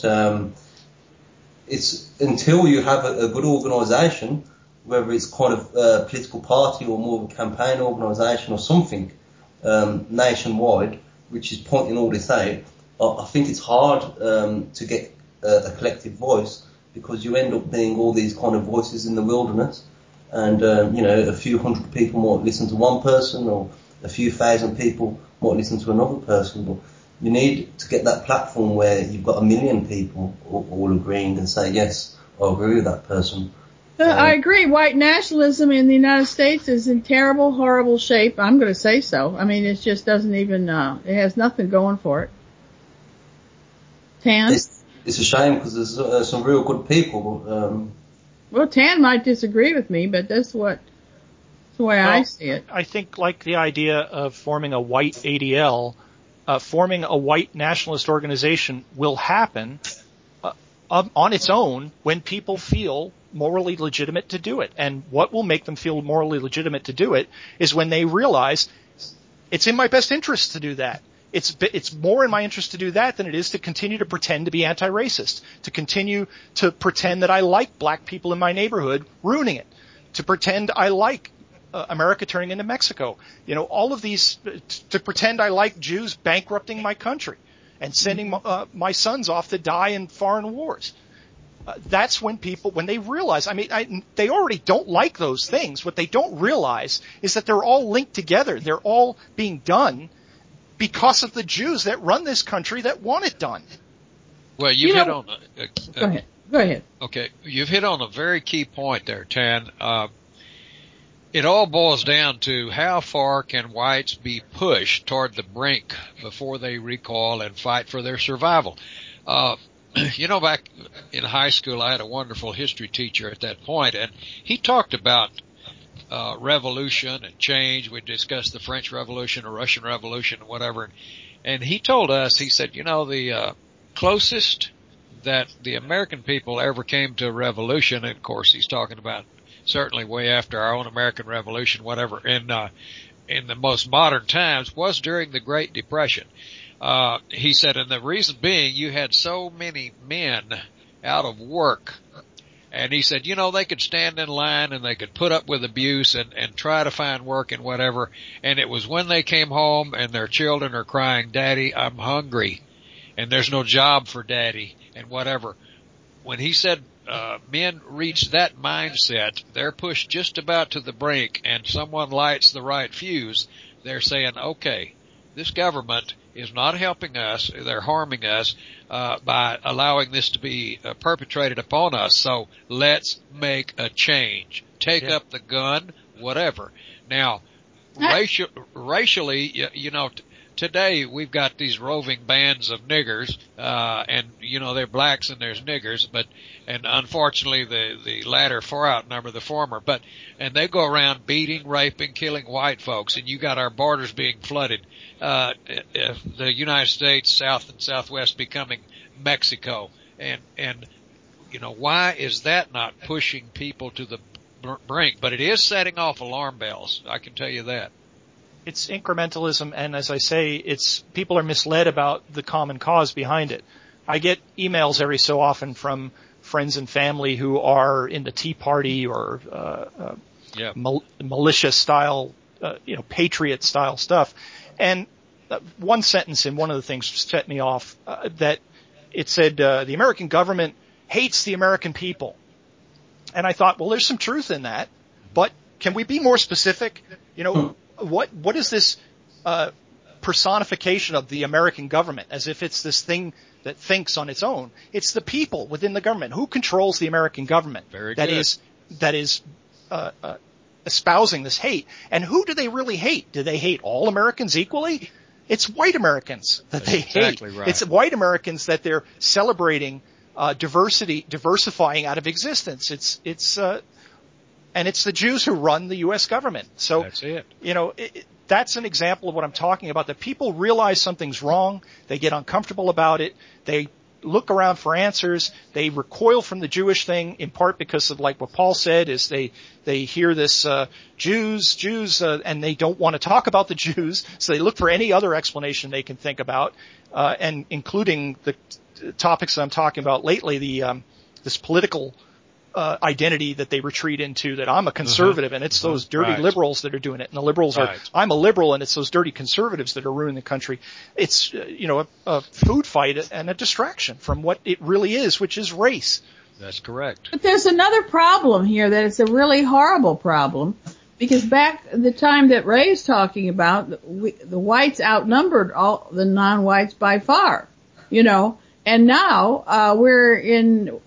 it's until you have a good organisation, whether it's kind of a political party or more of a campaign organisation or something nationwide, which is pointing all this out. I think it's hard to get a collective voice, because you end up being all these kind of voices in the wilderness. And, a few hundred people might listen to one person, or a few thousand people might listen to another person. But you need to get that platform where you've got 1 million people all agreeing and say, yes, I agree with that person. I agree. White nationalism in the United States is in terrible, horrible shape. I'm going to say so. I mean, it just doesn't even, it has nothing going for it. Tan? It's a shame, because there's some real good people. Well, Tan might disagree with me, but that's the way I see it. I think, like the idea of forming a white ADL, forming a white nationalist organization will happen on its own when people feel morally legitimate to do it. And what will make them feel morally legitimate to do it is when they realize it's in my best interest to do that. It's more in my interest to do that than it is to continue to pretend to be anti-racist, to continue to pretend that I like black people in my neighborhood, ruining it, to pretend I like America turning into Mexico. All of these, to pretend I like Jews bankrupting my country and sending my sons off to die in foreign wars. That's when they realize, they already don't like those things. What they don't realize is that they're all linked together. They're all being done because of the Jews that run this country that want it done. Well, you've hit on Go ahead. Okay, you've hit on a very key point there, Tan. It all boils down to how far can whites be pushed toward the brink before they recoil and fight for their survival. Back in high school, I had a wonderful history teacher at that point, and he talked about revolution and change. We discussed the French Revolution or Russian Revolution or whatever. And he told us, he said, the closest that the American people ever came to a revolution, and of course he's talking about certainly way after our own American Revolution, whatever, in the most modern times, was during the Great Depression. He said, and the reason being, you had so many men out of work And he said, they could stand in line and they could put up with abuse and try to find work and whatever. And it was when they came home and their children are crying, "Daddy, I'm hungry," and there's no job for Daddy and whatever. When he said men reach that mindset, they're pushed just about to the brink, and someone lights the right fuse, they're saying, okay, this government is not helping us, they're harming us by allowing this to be perpetrated upon us, so let's make a change. Take up the gun, whatever. Now, racially, today we've got these roving bands of niggers, and they're blacks and there's niggers, and unfortunately the latter far outnumber the former, and they go around beating, raping, killing white folks, and you got our borders being flooded, the United States, South and Southwest becoming Mexico, and why is that not pushing people to the brink? But it is setting off alarm bells, I can tell you that. It's incrementalism, and as I say, people are misled about the common cause behind it. I get emails every so often from friends and family who are in the Tea Party or militia style, patriot style stuff. And one sentence in one of the things set me off, that it said, the American government hates the American people. And I thought, well, there's some truth in that, but can we be more specific? What is this personification of the American government, as if it's this thing that thinks on its own? It's the people within the government. Who controls the American government? That is espousing this hate. And who do they really hate? Do they hate all Americans equally? It's white Americans that they hate. Right. It's white Americans that they're celebrating diversifying out of existence. And it's the Jews who run the U.S. government. So that's it. That's an example of what I'm talking about. That people realize something's wrong. They get uncomfortable about it. They look around for answers. They recoil from the Jewish thing, in part because of, like what Paul said, is they hear this Jews, and they don't want to talk about the Jews. So they look for any other explanation they can think about, and including the topics that I'm talking about lately, this political identity that they retreat into, that I'm a conservative and it's those dirty liberals that are doing it. And the liberals are, I'm a liberal and it's those dirty conservatives that are ruining the country. It's, a food fight and a distraction from what it really is, which is race. That's correct. But there's another problem here that it's a really horrible problem, because back the time that Ray's talking about, the whites outnumbered all the non-whites by far, and now, we're in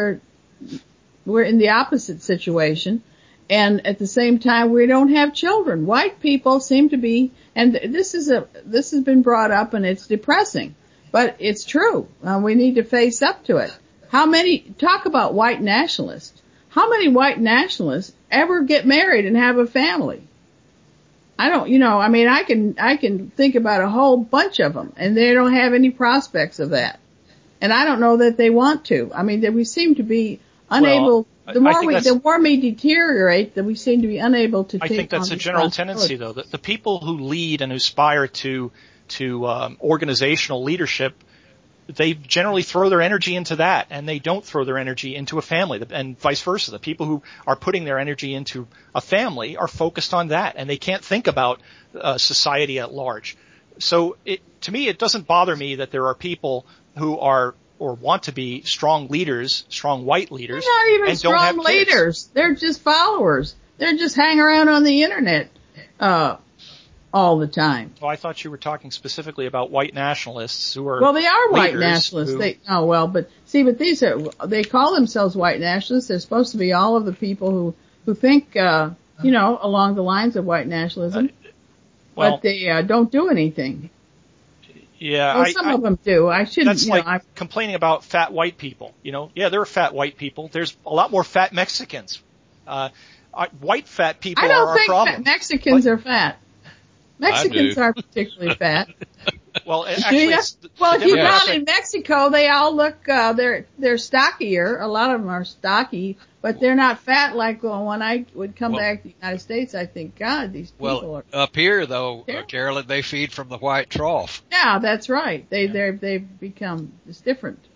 the opposite situation, and at the same time we don't have children. White people seem to be, and this has been brought up and it's depressing, but it's true. We need to face up to it. Talk about white nationalists. How many white nationalists ever get married and have a family? I don't, I can think about a whole bunch of them, and they don't have any prospects of that. And I don't know that they want to. That we seem to be unable, the more we deteriorate, that we seem to be unable to take on. I think that's a general tendency, though. The people who lead and who aspire to organizational leadership, they generally throw their energy into that, and they don't throw their energy into a family, and vice versa. The people who are putting their energy into a family are focused on that, and they can't think about society at large. So to me, it doesn't bother me that there are people who are or want to be strong leaders, strong white leaders. They're not even and strong don't have leaders. Kids. They're just followers. They're just hanging around on the internet all the time. Well, I thought you were talking specifically about white nationalists who are. Well, they are white nationalists. But they call themselves white nationalists. They're supposed to be all of the people who think, along the lines of white nationalism, but they don't do anything. Yeah, well, some of them do. I shouldn't. That's like complaining about fat white people. Yeah, there are fat white people. There's a lot more fat Mexicans. White fat people are our problem. I don't think Mexicans are fat. Mexicans aren't particularly fat. Well, actually, if you go in Mexico, they all look, they're stockier. A lot of them are stocky, but they're not fat like when I would come back to the United States. I think, God, these people are. Up here though, Carolyn, they feed from the white trough. Yeah, that's right. They've become, it's different.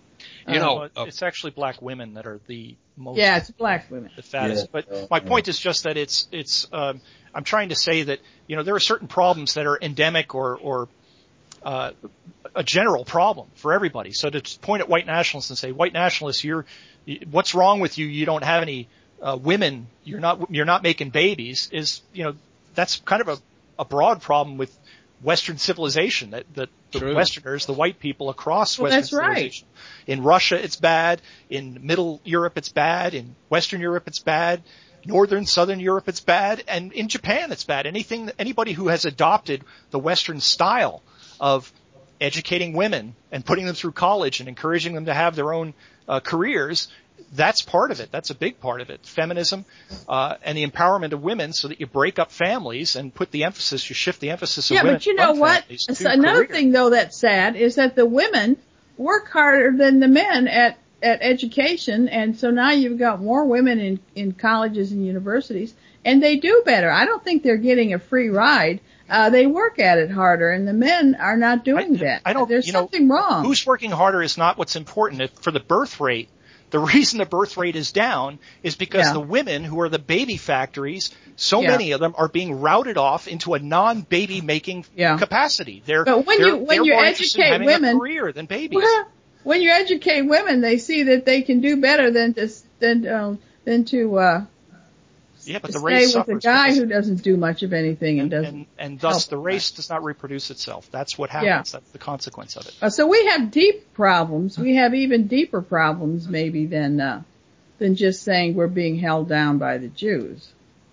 It's actually black women that are the most. Yeah, it's black women. The fattest. Yeah. But my point is just that I'm trying to say that, there are certain problems that are endemic or a general problem for everybody. So to point at white nationalists and say, white nationalists, what's wrong with you? You don't have any women. You're not making babies. That's kind of a broad problem with Western civilization. That the Westerners, the white people across Western civilization. Right. In Russia, it's bad. In Middle Europe, it's bad. In Western Europe, it's bad. Northern, Southern Europe, it's bad. And in Japan, it's bad. Anybody who has adopted the Western style of educating women and putting them through college and encouraging them to have their own careers, that's part of it. That's a big part of it. Feminism and the empowerment of women, so that you break up families and you shift the emphasis of women. Yeah, but you know what? Another thing, though, that's sad is that the women work harder than the men at education, and so now you've got more women in colleges and universities, and they do better. I don't think they're getting a free ride. They work at it harder, and the men are not doing that. There's something wrong. Who's working harder is not what's important. For the birth rate, the reason the birth rate is down is because the women who are the baby factories, many of them are being routed off into a non-baby making capacity. But when you educate women, a career than babies. Well, when you educate women, they see that they can do better than to but the stay race with a guy who doesn't do much of anything and doesn't. And thus the race does not reproduce itself. That's what happens. Yeah. That's the consequence of it. So we have deep problems. We have even deeper problems maybe than just saying we're being held down by the Jews.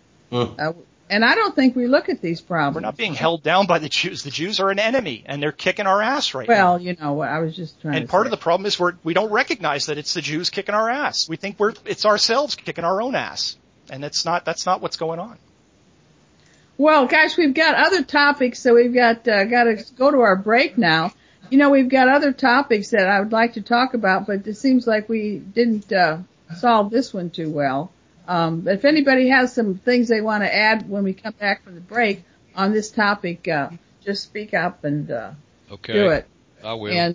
And I don't think we look at these problems. We're not being held down by the Jews. The Jews are an enemy, and they're kicking our ass right now. Well, I was just trying to say. And part of the problem is we don't recognize that it's the Jews kicking our ass. We think it's ourselves kicking our own ass. And that's not what's going on. Well, guys, we've got other topics, so we've got to go to our break now. We've got other topics that I would like to talk about, but it seems like we didn't solve this one too well. But if anybody has some things they want to add when we come back from the break on this topic, just speak up and do it. I will. And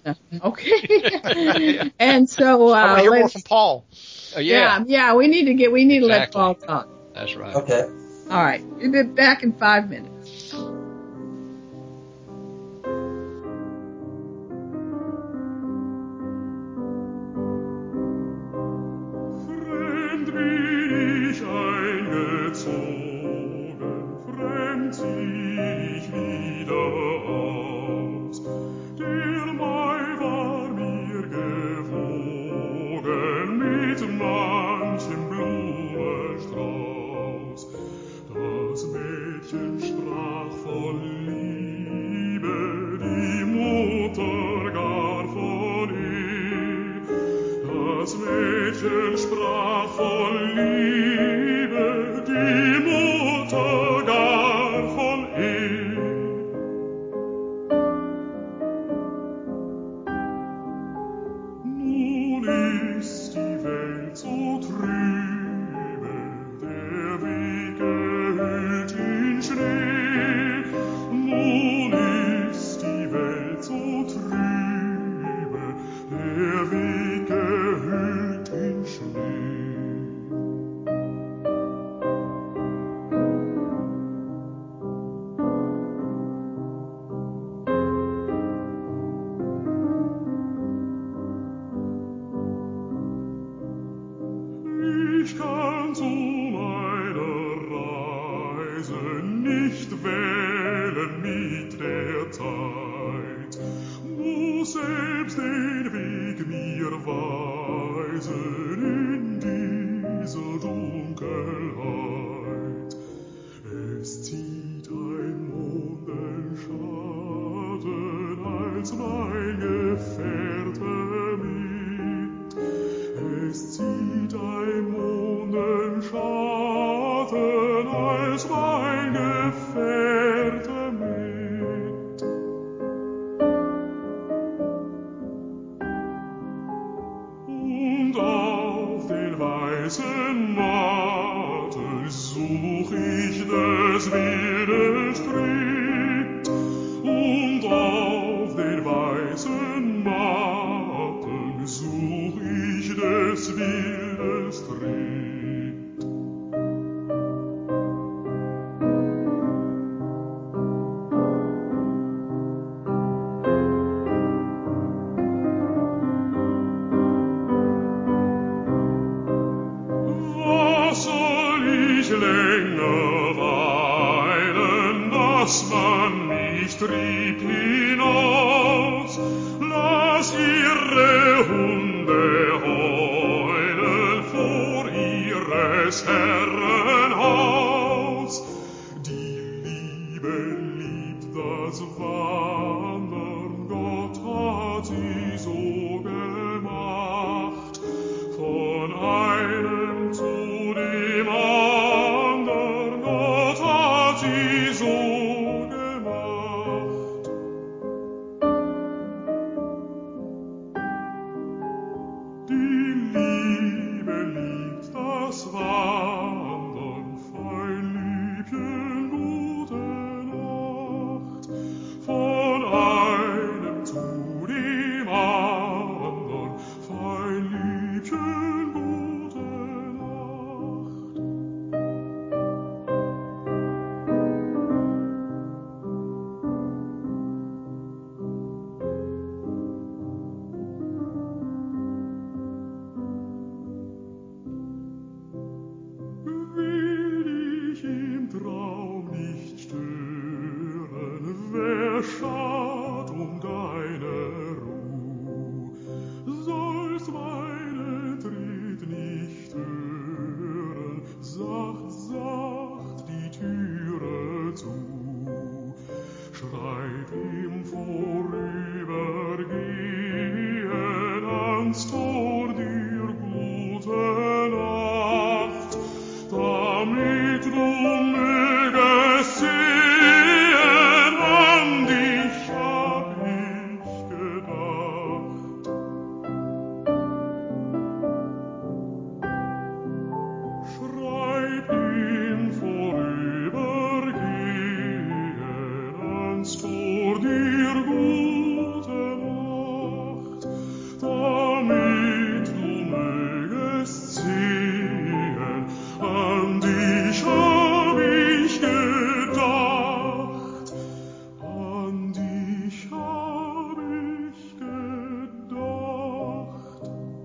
okay. And so I want to hear more from Paul. Yeah, we need to let Paul talk. That's right. Okay. All right. We'll be back in 5 minutes. Matten such des Wildes tritt. Was soll ich länger weilen, dass man mich trieb hinaus? Lass ihre Hunde heulen vor ihres Herren Haus. Die Liebe liebt das Wandern, Gott hat sie so gemacht. Von einem zu dem anderen, Gott hat sie so gemacht. Die Liebe liebt das Wandern, fein Liebchen, gute Nacht. Von einem zu dem anderen, fein Liebchen, gute Nacht. Will ich im Traum nicht stören, wer schad deine Ruh? Sollst meinen Tritt nicht hören, sacht, sacht die Türe zu. Schreib im Vorübergehen ans Tor dir gute Nacht, damit du mögest sehen, an dich hab ich gedacht. Schreib im Vorübergehen ans Tor dir gute Nacht, damit du mögest sehen, an dich hab ich gedacht, an dich hab ich gedacht.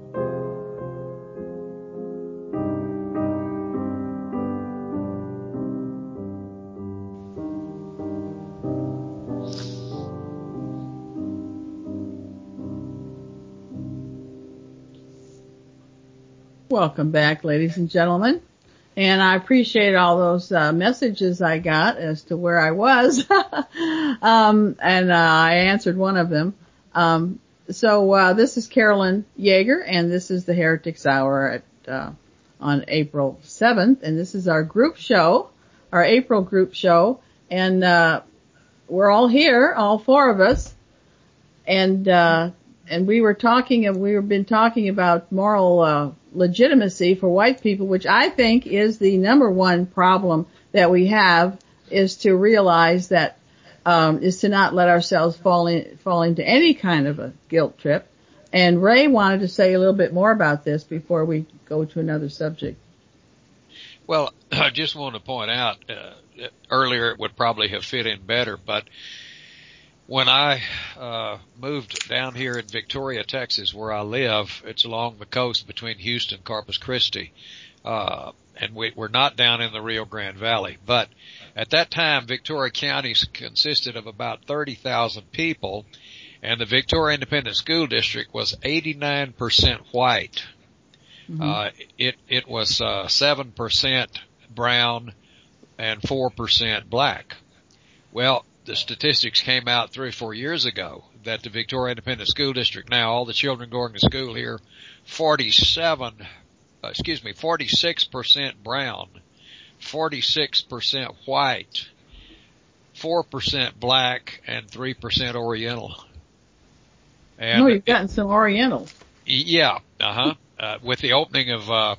Welcome back, ladies and gentlemen. And I appreciate all those messages I got as to where I was. And I answered one of them. So this is Carolyn Yeager, and this is the Heretics Hour on April 7th. And this is our group show, our April group show. And we're all here, all four of us. And we've been talking about moral legitimacy for white people, which I think is the number one problem that we have, is to realize that is to not let ourselves fall into any kind of a guilt trip. And Ray wanted to say a little bit more about this before we go to another subject. Well, I just want to point out, earlier it would probably have fit in better, but when I moved down here in Victoria, Texas, where I live, it's along the coast between Houston and Corpus Christi, and we're not down in the Rio Grande Valley. But at that time, Victoria County consisted of about 30,000 people, and the Victoria Independent School District was 89% white. Mm-hmm. It was 7% brown and 4% black. Well, the statistics came out 3 or 4 years ago that the Victoria Independent School District, now all the children going to school here, 46% brown, 46% white, 4% black, and 3% Oriental. And you've gotten some Oriental. Yeah, with the opening of,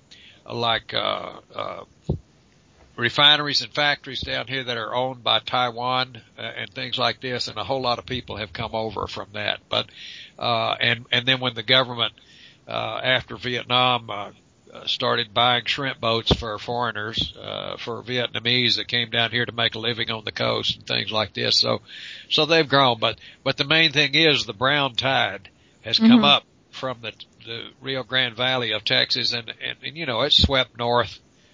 refineries and factories down here that are owned by Taiwan and things like this, and a whole lot of people have come over from that. But and then when the government after Vietnam, started buying shrimp boats for foreigners, for Vietnamese that came down here to make a living on the coast and things like this. So they've grown, but the main thing is the brown tide has come up from the Rio Grande Valley of Texas and it's swept north,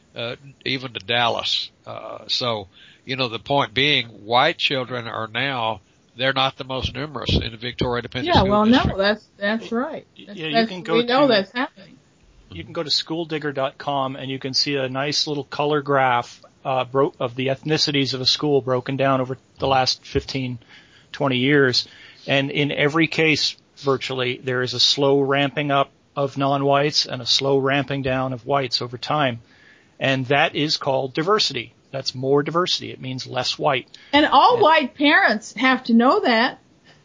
even to Dallas. So, the point being, white children are now, they're not the most numerous in the Victoria Independent School District. No, that's right. You can go that's happening. You can go to schooldigger.com and you can see a nice little color graph of the ethnicities of a school broken down over the last 15, 20 years. And in every case, virtually, there is a slow ramping up of non-whites and a slow ramping down of whites over time. And that is called diversity. That's more diversity. It means less white. And all white parents have to know that.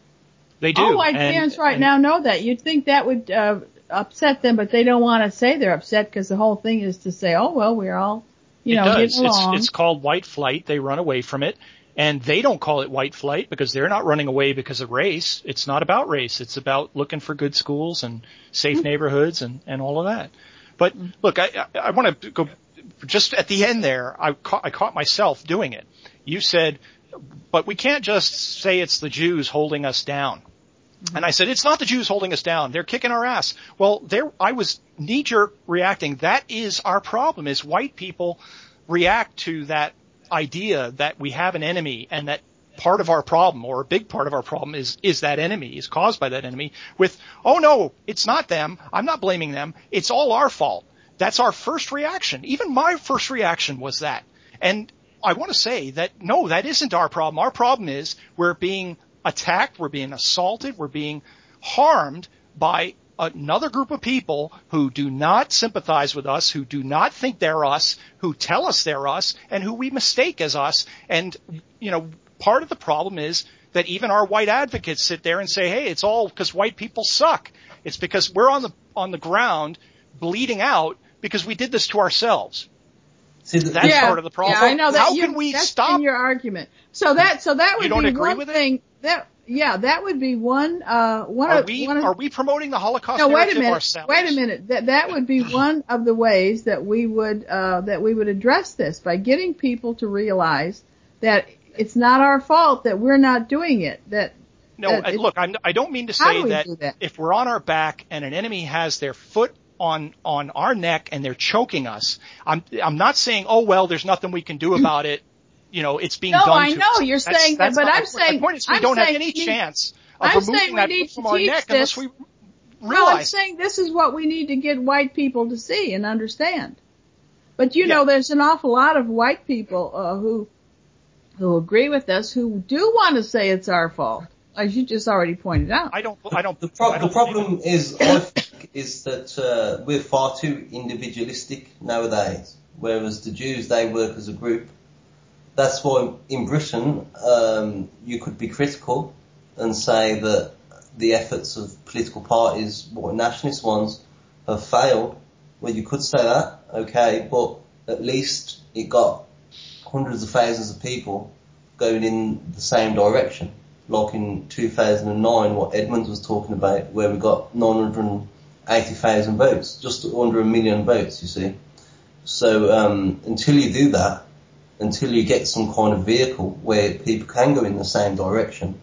They do. All white parents now know that. You'd think that would upset them, but they don't want to say they're upset because the whole thing is to say, oh, well, we're all, getting along. It's called white flight. They run away from it. And they don't call it white flight because they're not running away because of race. It's not about race. It's about looking for good schools and safe neighborhoods and all of that. But look, I want to go just at the end there. I caught myself doing it. You said, but we can't just say it's the Jews holding us down. And I said, it's not the Jews holding us down. They're kicking our ass. Well, I was knee-jerk reacting. That is our problem, is white people react to that idea that we have an enemy and that part of our problem, or a big part of our problem, is that enemy, is caused by that enemy with, oh no, it's not them. I'm not blaming them. It's all our fault. That's our first reaction. Even my first reaction was that. And I want to say that, no, that isn't our problem. Our problem is we're being attacked, we're being assaulted, we're being harmed by another group of people who do not sympathize with us, who do not think they're us, who tell us they're us, and who we mistake as us. And, part of the problem is that even our white advocates sit there and say, hey, it's all because white people suck. It's because we're on the ground bleeding out because we did this to ourselves. See, that's part of the problem. Yeah, I know that. How can we stop in your argument? So that would you don't be agree one with thing. It? That would be one. Are we promoting the Holocaust narrative narrative ourselves? Wait a minute. That would be one of the ways that we would address this, by getting people to realize that it's not our fault that we're not doing it. Look, I don't mean to say that if we're on our back and an enemy has their foot on our neck and they're choking us, I'm not saying, oh well, there's nothing we can do about it. It's being done to us. No, I know you're saying that, but I'm saying the point is we don't have any chance of removing that foot from our neck unless we realize. No, I'm saying this is what we need to get white people to see and understand. But there's an awful lot of white people who agree with us, who do want to say it's our fault, as you just already pointed out. The problem is that we're far too individualistic nowadays, whereas the Jews, they work as a group. That's why in Britain you could be critical and say that the efforts of political parties, or nationalist ones, have failed. Well, you could say that, okay, but at least it got hundreds of thousands of people going in the same direction. Like in 2009, what Edmonds was talking about, where we got 980,000 votes, just under 1 million votes, you see. So until you do that, until you get some kind of vehicle where people can go in the same direction,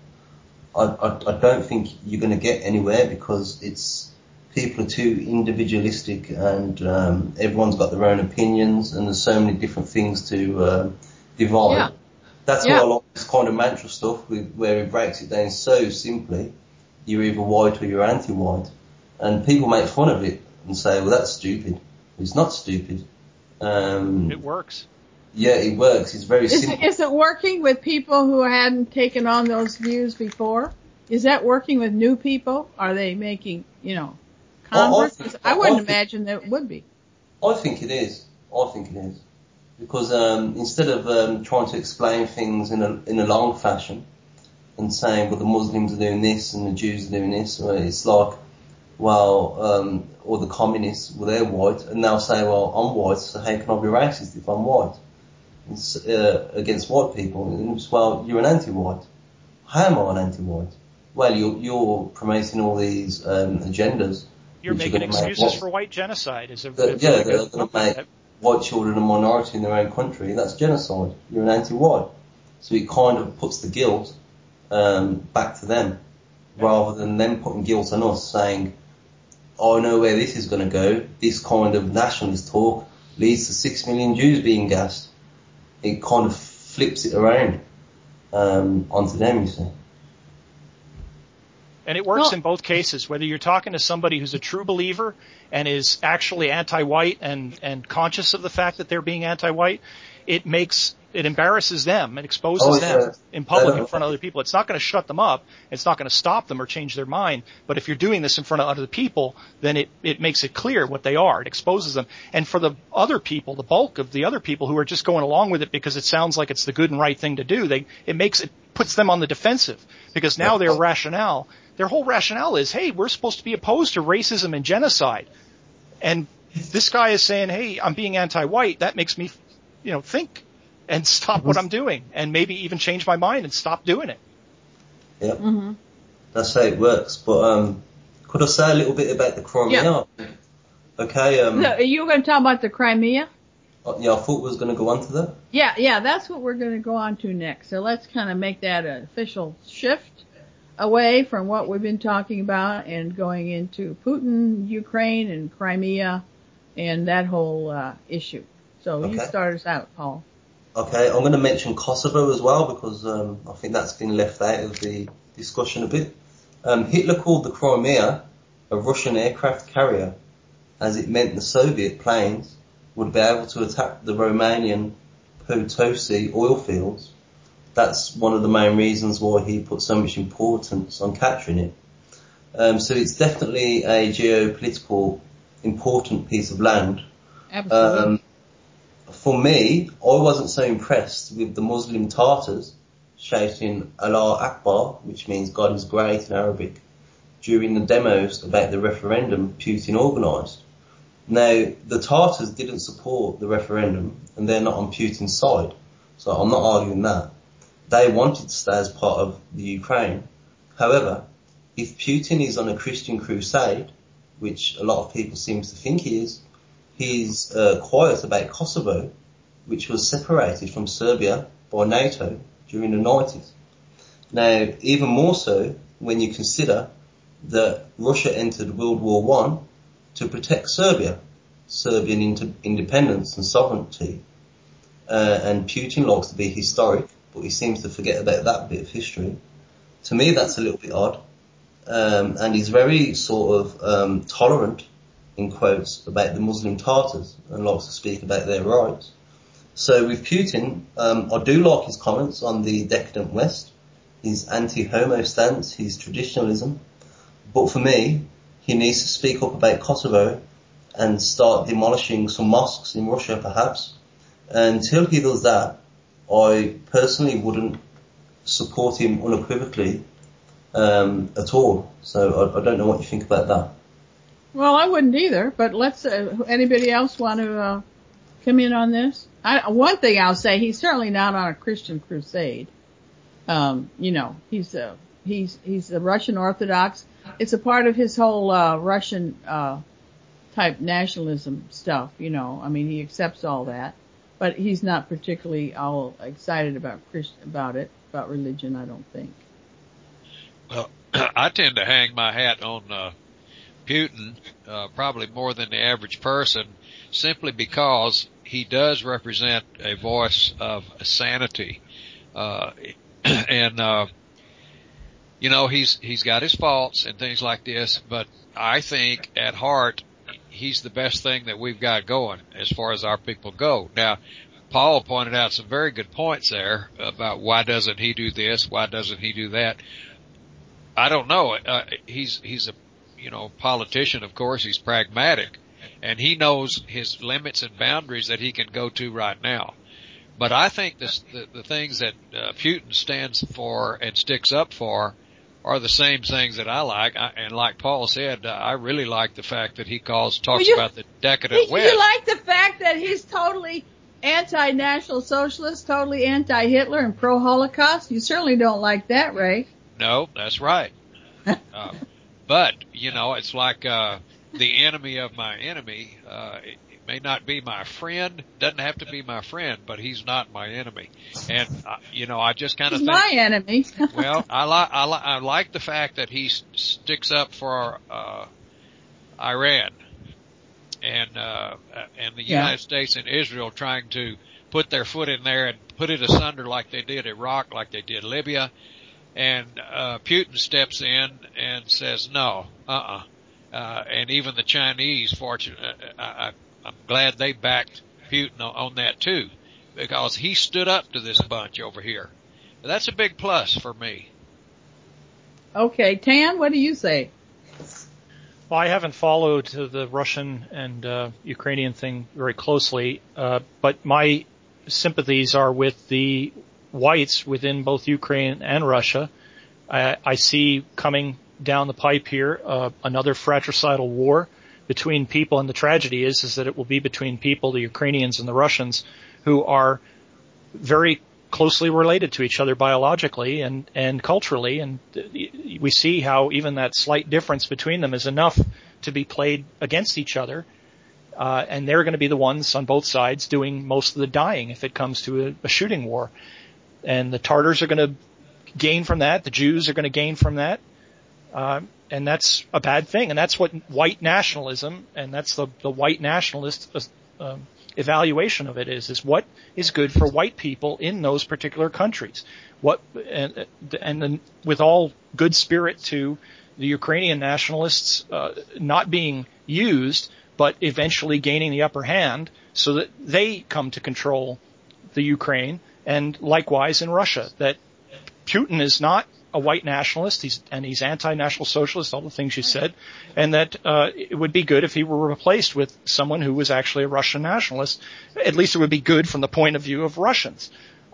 I don't think you're going to get anywhere, because people are too individualistic and everyone's got their own opinions and there's so many different things to divide. Yeah. That's why I like this kind of mantra stuff, where it breaks it down so simply. You're either white or you're anti-white. And people make fun of it and say, well, that's stupid. It's not stupid. It works. Yeah, it works. It's very simple. Is it working with people who hadn't taken on those views before? Is that working with new people? Are they making, converts? I wouldn't imagine that it would be. I think it is. Because instead of trying to explain things in a long fashion and saying, well, the Muslims are doing this and the Jews are doing this, it's like, well, or the communists, well, they're white, and they'll say, well, I'm white, so how can I be racist if I'm white? It's, against white people. And it's, well, you're an anti-white. How am I an anti-white? Well, you're promoting all these agendas, You're which are making going to make excuses for white genocide. Is a they're really going to make white children a minority in their own country. That's genocide. You're an anti-white. So it kind of puts the guilt back to them, rather than them putting guilt on us, saying, I know where this is going to go. This kind of nationalist talk leads to 6 million Jews being gassed. It kind of flips it around onto them, you see. And it works in both cases, whether you're talking to somebody who's a true believer and is actually anti-white and conscious of the fact that they're being anti-white. It embarrasses them. It exposes them in public in front of other people. It's not going to shut them up. It's not going to stop them or change their mind. But if you're doing this in front of other people, then it makes it clear what they are. It exposes them. And for the other people, the bulk of the other people who are just going along with it because it sounds like it's the good and right thing to do, it puts them on the defensive, because now their whole rationale is, hey, we're supposed to be opposed to racism and genocide. And this guy is saying, hey, I'm being anti-white. That makes me, think and stop what I'm doing, and maybe even change my mind and stop doing it. Yeah, that's how it works. But could I say a little bit about the Crimea? Yeah. Okay. Are you going to talk about the Crimea? Yeah, I thought we was going to go on to that. Yeah, that's what we're going to go on to next. So let's kind of make that an official shift away from what we've been talking about and going into Putin, Ukraine, and Crimea, and that whole issue. So you start us out, Paul. Okay, I'm going to mention Kosovo as well, because I think that's been left out of the discussion a bit. Hitler called the Crimea a Russian aircraft carrier, as it meant the Soviet planes would be able to attack the Romanian Potosi oil fields. That's one of the main reasons why he put so much importance on capturing it. So it's definitely a geopolitical important piece of land. Absolutely. For me, I wasn't so impressed with the Muslim Tartars shouting Allah Akbar, which means God is great in Arabic, during the demos about the referendum Putin organised. Now, the Tartars didn't support the referendum, and they're not on Putin's side, so I'm not arguing that. They wanted to stay as part of the Ukraine. However, if Putin is on a Christian crusade, which a lot of people seem to think he is, he's quiet about Kosovo, which was separated from Serbia by NATO during the 90s. Now, even more so when you consider that Russia entered World War I to protect Serbian independence and sovereignty. And Putin likes to be historic, but he seems to forget about that bit of history. To me, that's a little bit odd. And he's very sort of tolerant, in quotes, about the Muslim Tartars and likes to speak about their rights. So with Putin, I do like his comments on the decadent West, his anti-homo stance, his traditionalism. But for me, he needs to speak up about Kosovo and start demolishing some mosques in Russia, perhaps. Until he does that, I personally wouldn't support him unequivocally at all. So I don't know what you think about that. Well, I wouldn't either, but let's, anybody else want to come in on this? One thing I'll say, he's certainly not on a Christian crusade. He's a Russian Orthodox. It's a part of his whole Russian type nationalism stuff, I mean, he accepts all that, but he's not particularly all excited about religion, I don't think. Well, I tend to hang my hat on Putin, probably more than the average person, simply because he does represent a voice of sanity. He's got his faults and things like this, but I think at heart, he's the best thing that we've got going as far as our people go. Now, Paul pointed out some very good points there about why doesn't he do this? Why doesn't he do that? I don't know. He's a, politician, of course. He's pragmatic, and he knows his limits and boundaries that he can go to right now. But I think the things that Putin stands for and sticks up for are the same things that I like. And like Paul said, I really like the fact that he talks about the decadent West. You like the fact that he's totally anti-National Socialist, totally anti-Hitler, and pro-Holocaust? You certainly don't like that, Ray. No, that's right. But, it's like, the enemy of my enemy. It may not be my friend, doesn't have to be my friend, but he's not my enemy. And I just kind of He's think my enemy. well, I like the fact that he sticks up for Iran and the United States and Israel trying to put their foot in there and put it asunder like they did Iraq, like they did Libya. And Putin steps in and says no, and even the Chinese, I'm glad they backed Putin on that too, because he stood up to this bunch over here. That's a big plus for me. Okay, Tan, what do you say? Well, I haven't followed the Russian and Ukrainian thing very closely, but my sympathies are with the whites within both Ukraine and Russia. I see coming down the pipe here another fratricidal war between people, and the tragedy is that it will be between people, the Ukrainians and the Russians, who are very closely related to each other biologically and culturally, and we see how even that slight difference between them is enough to be played against each other. And they're going to be the ones on both sides doing most of the dying if it comes to a shooting war. And the Tartars are going to gain from that. The Jews are going to gain from that. And that's a bad thing. And that's what white nationalism, and that's the white nationalist evaluation of it is what is good for white people in those particular countries. And then with all good spirit to the Ukrainian nationalists not being used, but eventually gaining the upper hand so that they come to control the Ukraine, and likewise in Russia, that Putin is not a white nationalist, he's anti-national socialist, all the things you said, and that it would be good if he were replaced with someone who was actually a Russian nationalist. At least it would be good from the point of view of Russians.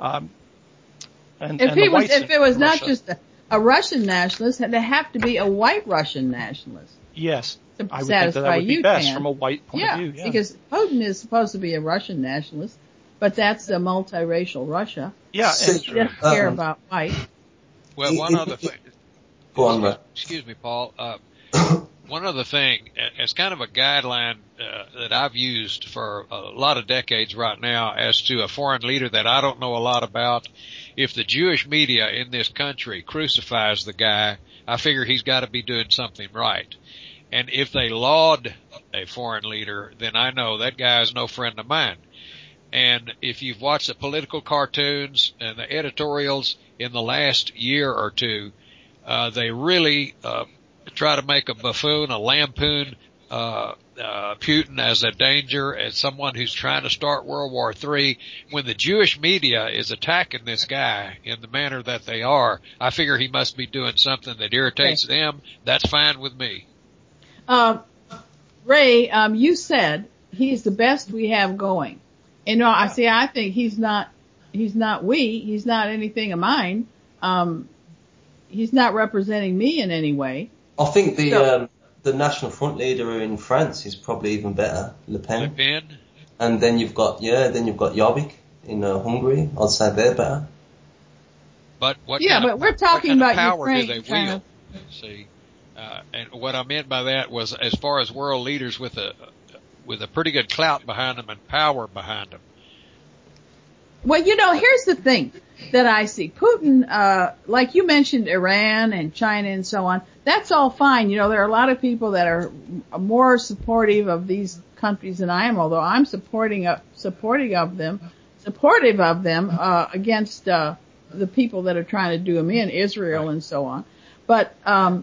If it was not just a Russian nationalist, it'd have to be a white Russian nationalist. Yes. To I would satisfy think that would be best Tan. from a white point of view. Yeah, because Putin is supposed to be a Russian nationalist, but that's a multiracial Russia. Yeah, and he doesn't care about white. Well, one other thing. Go on, Matt. Excuse me, Paul. One other thing, as kind of a guideline that I've used for a lot of decades right now as to a foreign leader that I don't know a lot about, if the Jewish media in this country crucifies the guy, I figure he's got to be doing something right. And if they laud a foreign leader, then I know that guy is no friend of mine. And if you've watched the political cartoons and the editorials in the last year or two, they really try to make a buffoon, a lampoon, Putin as a danger, as someone who's trying to start World War III. When the Jewish media is attacking this guy in the manner that they are, I figure he must be doing something that irritates them. That's fine with me. Ray, you said he's the best we have going. And I think he's not anything of mine. He's not representing me in any way. I think the National Front leader in France is probably even better, Le Pen. Le Pen. And then you've got Jobbik in Hungary. I'd say they're better. But what but we're talking about power Ukraine, do they wield? See, and what I meant by that was as far as world leaders with a pretty good clout behind them and power behind them. Well, here's the thing that I see. Putin, like you mentioned, Iran and China and so on, that's all fine. There are a lot of people that are more supportive of these countries than I am, although I'm supportive of them against the people that are trying to do them in Israel and so on. But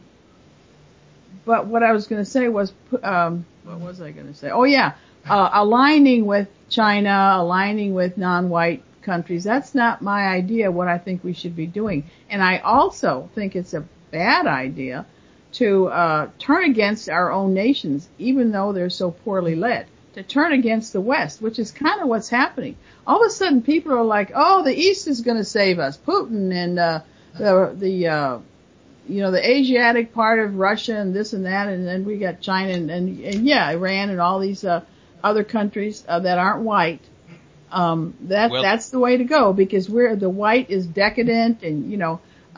what I was going to say was, what was I going to say? Oh yeah, aligning with China, aligning with non-white countries. That's not my idea what I think we should be doing. And I also think it's a bad idea to turn against our own nations, even though they're so poorly led, to turn against the West, which is kind of what's happening. All of a sudden people are like, oh, the East is going to save us. Putin and the Asiatic part of Russia and this and that, and then we got China and Iran and all these other countries that aren't white. That's the way to go, because the white is decadent and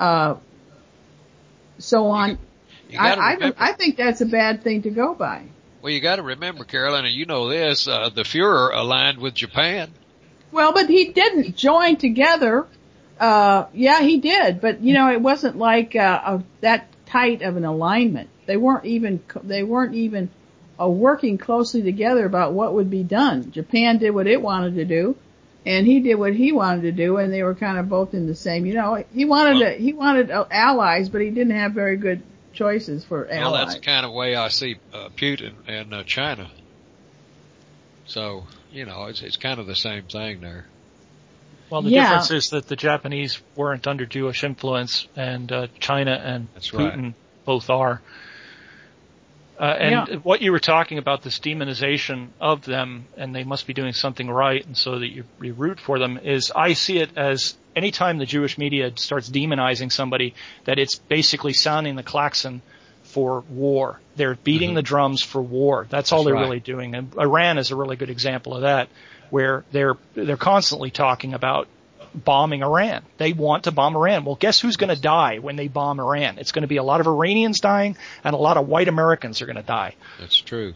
so on. I think that's a bad thing to go by. Well, you got to remember, Carolyn, and you know this, the Fuhrer aligned with Japan. Well, but he didn't join together. Yeah, he did, but it wasn't like that tight of an alignment. They weren't even working closely together about what would be done. Japan did what it wanted to do, and he did what he wanted to do, and they were kind of both in the same. He wanted allies, but he didn't have very good choices for allies. Well, that's the kind of way I see Putin and China. So, it's kind of the same thing there. Well, the difference is that the Japanese weren't under Jewish influence, and China and Putin both are. What you were talking about, this demonization of them, and they must be doing something right, and so that you root for them, is I see it as anytime the Jewish media starts demonizing somebody, that it's basically sounding the klaxon for war. They're beating the drums for war. That's all they're really doing. And Iran is a really good example of that, where they're constantly talking about bombing Iran. They want to bomb Iran. Well, guess who's going to die when they bomb Iran? It's going to be a lot of Iranians dying, and a lot of white Americans are going to die. That's true.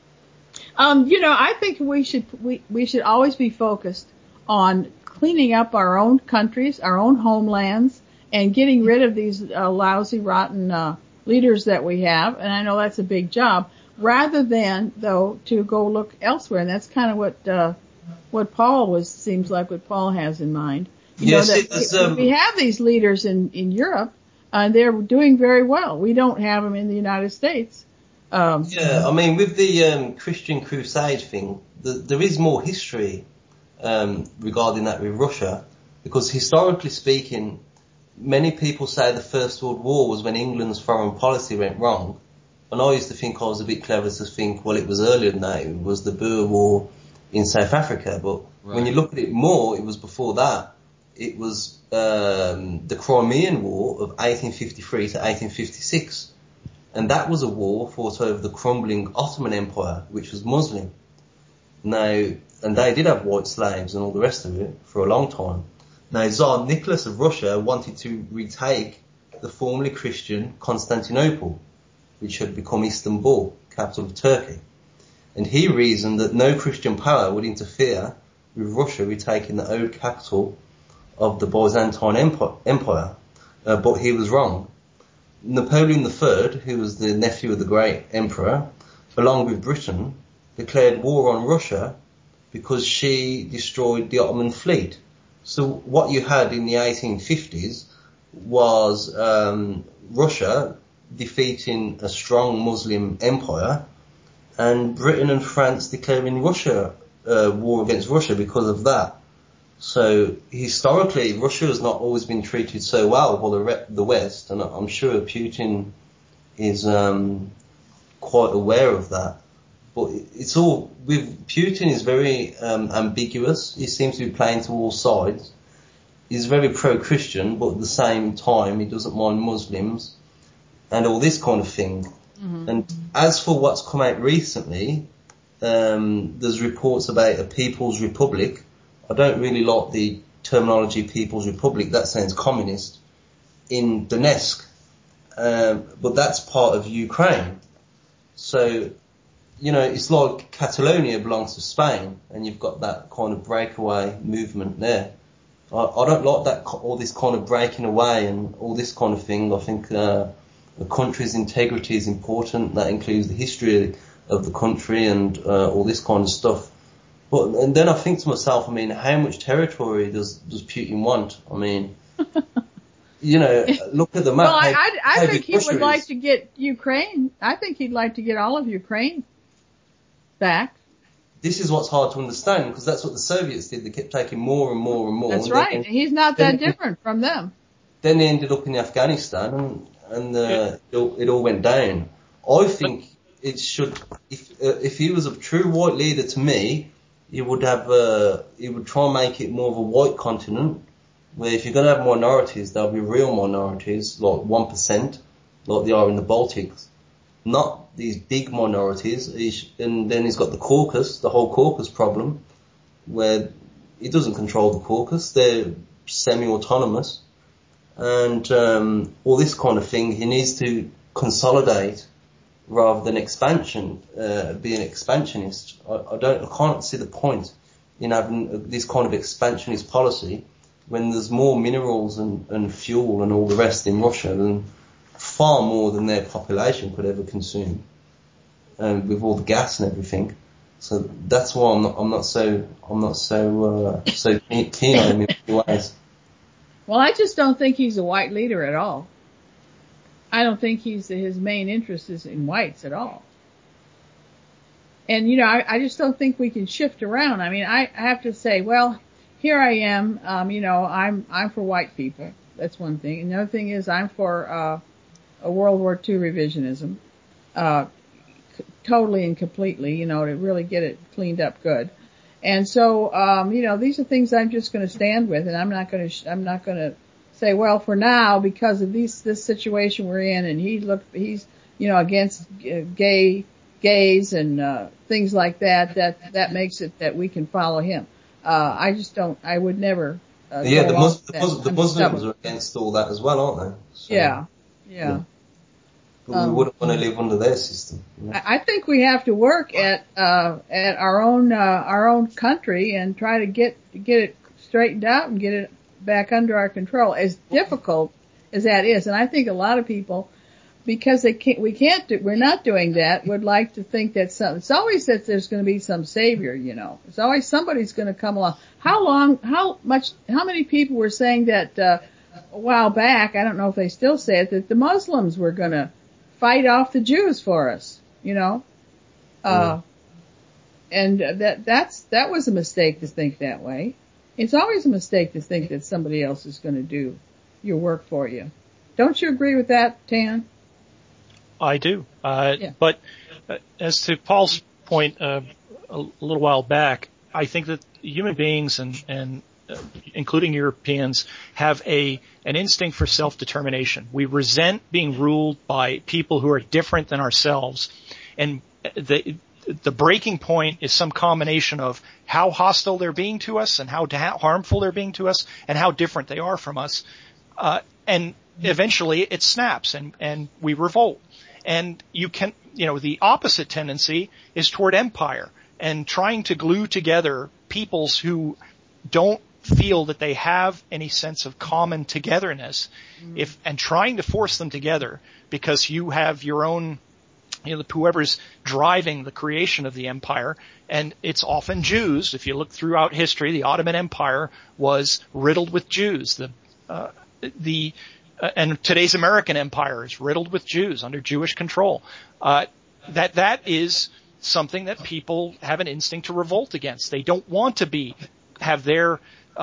I think we should always be focused on cleaning up our own countries, our own homelands, and getting rid of these lousy, rotten leaders that we have. And I know that's a big job, rather than, though, to go look elsewhere. And that's kind of what Paul seems like what Paul has in mind. We have these leaders in Europe, and they're doing very well. We don't have them in the United States. With the Christian Crusade thing, there is more history regarding that with Russia, because historically speaking, many people say the First World War was when England's foreign policy went wrong. And I used to think I was a bit clever to think, well, it was earlier than that. It was the Boer War in South Africa. But when you look at it more, it was before that. It was the Crimean War of 1853 to 1856. And that was a war fought over the crumbling Ottoman Empire, which was Muslim. And they did have white slaves and all the rest of it for a long time. Now, Tsar Nicholas of Russia wanted to retake the formerly Christian Constantinople, which had become Istanbul, capital of Turkey. And he reasoned that no Christian power would interfere with Russia retaking the old capital of the Byzantine Empire. But he was wrong. Napoleon III, who was the nephew of the great emperor, along with Britain, declared war on Russia because she destroyed the Ottoman fleet. So what you had in the 1850s was Russia defeating a strong Muslim empire, and Britain and France declaring war against Russia because of that. So historically, Russia has not always been treated so well by the West, and I'm sure Putin is quite aware of that. But it's all, with Putin is very ambiguous. He seems to be playing to all sides. He's very pro-Christian, but at the same time, he doesn't mind Muslims and all this kind of thing. Mm-hmm. And as for what's come out recently, there's reports about a People's Republic. I don't really like the terminology People's Republic. That sounds communist. In Donetsk. But that's part of Ukraine. So, it's like Catalonia belongs to Spain, and you've got that kind of breakaway movement there. I don't like that, all this kind of breaking away and all this kind of thing. I think a country's integrity is important. That includes the history of the country and all this kind of stuff. And then I think to myself, how much territory does Putin want? Look at the map. Well, I think he would like to get Ukraine. I think he'd like to get all of Ukraine back. This is what's hard to understand, because that's what the Soviets did. They kept taking more and more and more. That's right. He's not that different from them. Then they ended up in Afghanistan, and it all went down. I think it should. If he was a true white leader, to me, he would try and make it more of a white continent, where if you're going to have minorities, there'll be real minorities, like 1%, like they are in the Baltics. Not these big minorities. And then he's got the Caucasus, the whole Caucasus problem, where he doesn't control the Caucasus. They're semi-autonomous. And all this kind of thing. He needs to consolidate rather than expansion, being expansionist. I can't see the point in having this kind of expansionist policy when there's more minerals and fuel and all the rest in Russia than far more than their population could ever consume, with all the gas and everything. So that's why I'm not so keen on him in many ways. Well, I just don't think he's a white leader at all. I don't think his main interest is in whites at all. And, you know, I just don't think we can shift around. I mean, I have to say, well, here I am, you know, I'm for white people. That's one thing. And the other thing is I'm for, a World War II revisionism, totally and completely, you know, to really get it cleaned up good. And so, you know, these are things I'm just going to stand with, and I'm not going to say, well, for now, because of this situation we're in, and he's, you know, against gays and, things like that makes it that we can follow him. I would never, the Muslims are against all that as well, aren't they? So, yeah. But we wouldn't want to live under their system. You know? I think we have to work at our own country and try to get it straightened out and get it back under our control, as difficult as that is. And I think a lot of people, because we're not doing that, would like to think that it's always that there's going to be some savior, you know. It's always somebody's going to come along. How many people were saying that, a while back, I don't know if they still say it, that the Muslims were going to fight off the Jews for us, you know? And that was a mistake to think that way. It's always a mistake to think that somebody else is going to do your work for you. Don't you agree with that, Tan? I do. Yeah. But as to Paul's point a little while back, I think that human beings and including Europeans have an instinct for self-determination. We resent being ruled by people who are different than ourselves, and the breaking point is some combination of how hostile they're being to us and how harmful they're being to us and how different they are from us. And eventually it snaps and we revolt. And the opposite tendency is toward empire and trying to glue together peoples who don't feel that they have any sense of common togetherness, and trying to force them together because you have your own, whoever's driving the creation of the empire, and it's often Jews. If you look throughout history, the Ottoman Empire was riddled with Jews. And today's American empire is riddled with Jews under Jewish control. That is something that people have an instinct to revolt against. They don't want to have their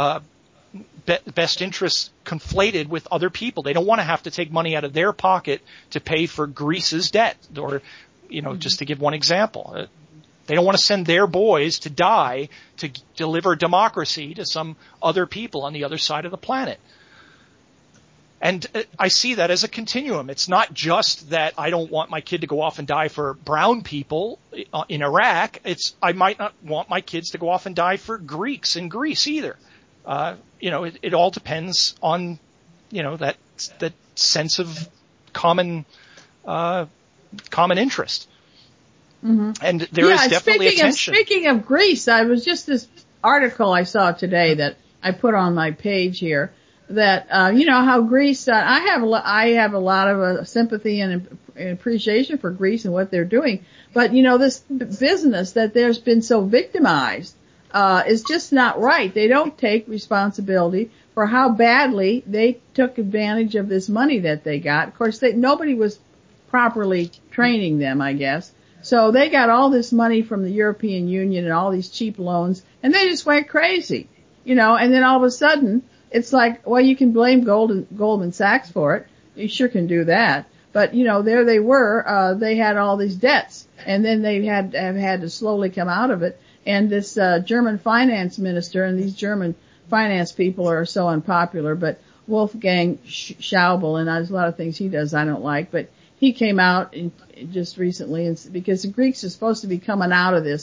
best interests conflated with other people. They don't want to have to take money out of their pocket to pay for Greece's debt, or, just to give one example. They don't want to send their boys to die to deliver democracy to some other people on the other side of the planet. And I see that as a continuum. It's not just that I don't want my kid to go off and die for brown people in Iraq. I might not want my kids to go off and die for Greeks in Greece either. It all depends on, that sense of common interest. Mm-hmm. And there is definitely a tension. Speaking of Greece, I was just this article I saw today that I put on my page here. That how Greece. I have a lot of sympathy and appreciation for Greece and what they're doing. But this business that there's been so victimized is just not right. They don't take responsibility for how badly they took advantage of this money that they got. Of course, nobody was properly training them, I guess. So they got all this money from the European Union and all these cheap loans, and they just went crazy, and then all of a sudden. It's like, well, you can blame Goldman Sachs for it. You sure can do that. But, there they were, they had all these debts, and then they have had to slowly come out of it. And this, German finance minister, and these German finance people are so unpopular, but Wolfgang Schäuble, and there's a lot of things he does I don't like, but he came out just recently, because the Greeks are supposed to be coming out of this,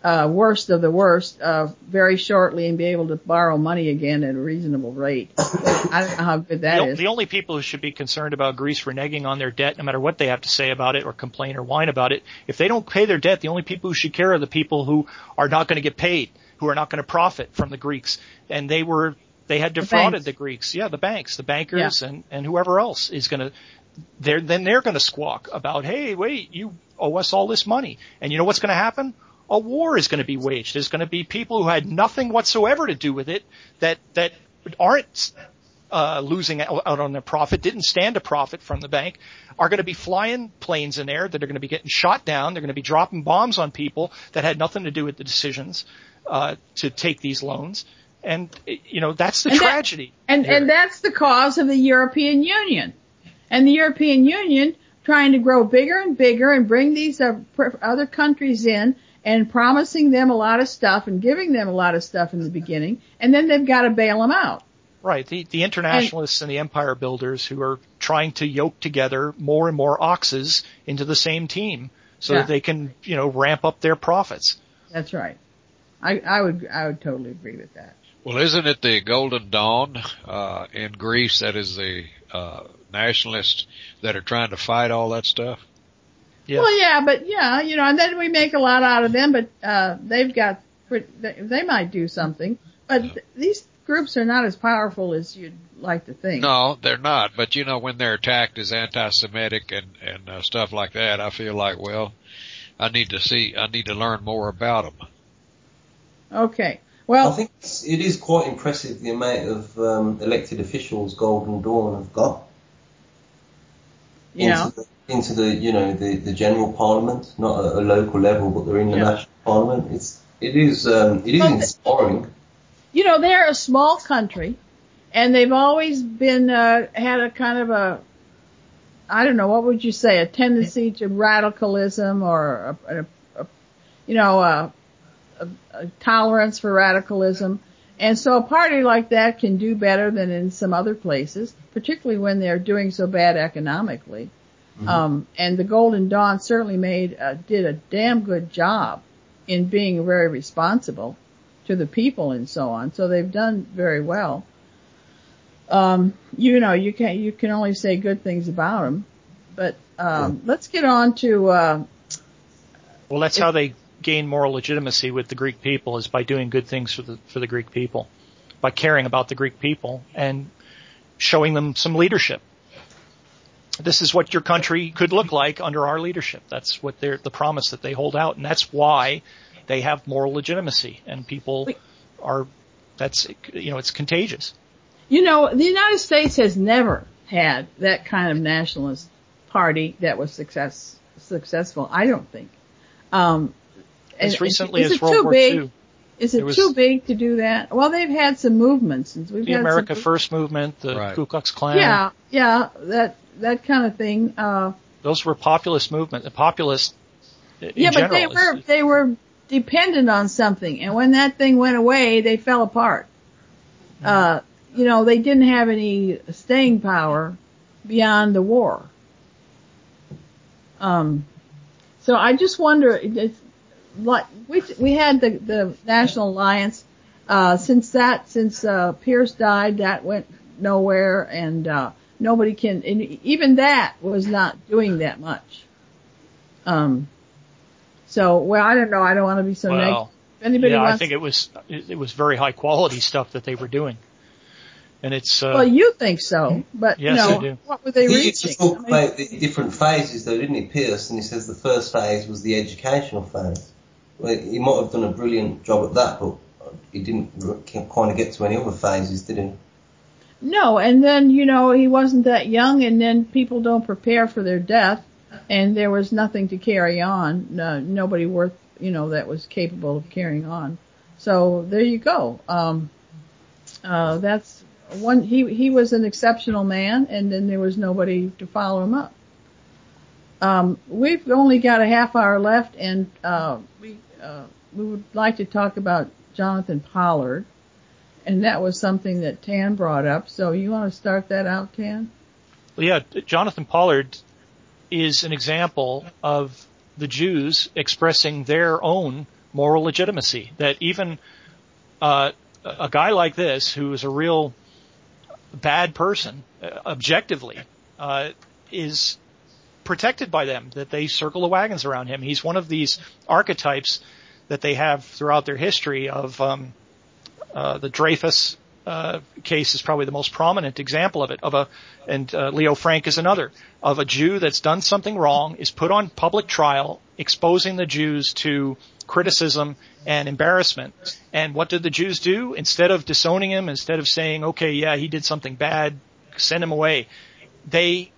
worst of the worst very shortly and be able to borrow money again at a reasonable rate. I don't know how good that is. The only people who should be concerned about Greece reneging on their debt, no matter what they have to say about it or complain or whine about it, if they don't pay their debt, the only people who should care are the people who are not going to get paid, who are not going to profit from the Greeks. And they had defrauded the Greeks. Yeah, the banks, the bankers, and whoever else is going to, they're going to squawk about, hey, wait, you owe us all this money. And you know what's going to happen? A war is going to be waged. There's going to be people who had nothing whatsoever to do with it that aren't losing out on their profit, didn't stand to profit from the bank, are going to be flying planes in air that are going to be getting shot down. They're going to be dropping bombs on people that had nothing to do with the decisions to take these loans. And, that's the tragedy. And that's the cause of the European Union. And the European Union trying to grow bigger and bigger and bring these other countries in and promising them a lot of stuff and giving them a lot of stuff in the beginning, and then they've got to bail them out. Right. The internationalists and the empire builders who are trying to yoke together more and more oxes into the same team so that they can, ramp up their profits. That's right. I would totally agree with that. Well, isn't it the Golden Dawn in Greece that is the nationalists that are trying to fight all that stuff? Yeah. Well, and then we make a lot out of them, but they might do something. But these groups are not as powerful as you'd like to think. No, they're not. But when they're attacked as anti-Semitic and stuff like that, I feel like, well, I need to learn more about them. Okay. Well, I think it is quite impressive the amount of elected officials Golden Dawn have got. Into the general parliament, not at a local level, but they're in the national parliament. It is inspiring. They're a small country, and they've always been had a kind of a, I don't know, what would you say, a tendency to radicalism or a tolerance for radicalism. And so a party like that can do better than in some other places, particularly when they're doing so bad economically. Mm-hmm. And the Golden Dawn certainly did a damn good job in being very responsible to the people and so on. So they've done very well. You can only say good things about them. But let's get on to. Well, that's how they gain moral legitimacy with the Greek people, is by doing good things for the Greek people, by caring about the Greek people and showing them some leadership. This is what your country could look like under our leadership. That's what the promise that they hold out, and that's why they have moral legitimacy. And people it's contagious. The United States has never had that kind of nationalist party that was successful. I don't think. As recently as World War II. Is it too big to do that? Well, they've had some movements. The America First movement, the Ku Klux Klan. Yeah, that kind of thing. Those were populist movement. The populist in general. But they were dependent on something, and when that thing went away, they fell apart. They didn't have any staying power beyond the war. So I just wonder, we had the National Alliance, since Pierce died, that went nowhere, and nobody can, and even that was not doing that much. I don't know, I don't want to be so negative. If anybody wants, I think it was very high quality stuff that they were doing. And it's, well, you think so, but yes, I do. What were they reaching? He used to talk about the different phases though, didn't he, Pierce? And he says the first phase was the educational phase. Well, he might have done a brilliant job at that, but he didn't kind of get to any other phases, did he? No, and then, he wasn't that young, and then people don't prepare for their death, and there was nothing to carry on. Nobody worth, that was capable of carrying on. So there you go. That's one. He was an exceptional man, and then there was nobody to follow him up. We've only got a half hour left, and we would like to talk about Jonathan Pollard, and that was something that Tan brought up. So you want to start that out, Tan? Well, yeah, Jonathan Pollard is an example of the Jews expressing their own moral legitimacy, that even a guy like this, who is a real bad person, objectively, is protected by them, that they circle the wagons around him. He's one of these archetypes that they have throughout their history of the Dreyfus case is probably the most prominent example of it, and Leo Frank is another, of a Jew that's done something wrong, is put on public trial, exposing the Jews to criticism and embarrassment. And what did the Jews do? Instead of disowning him, instead of saying, okay, yeah, he did something bad, send him away, they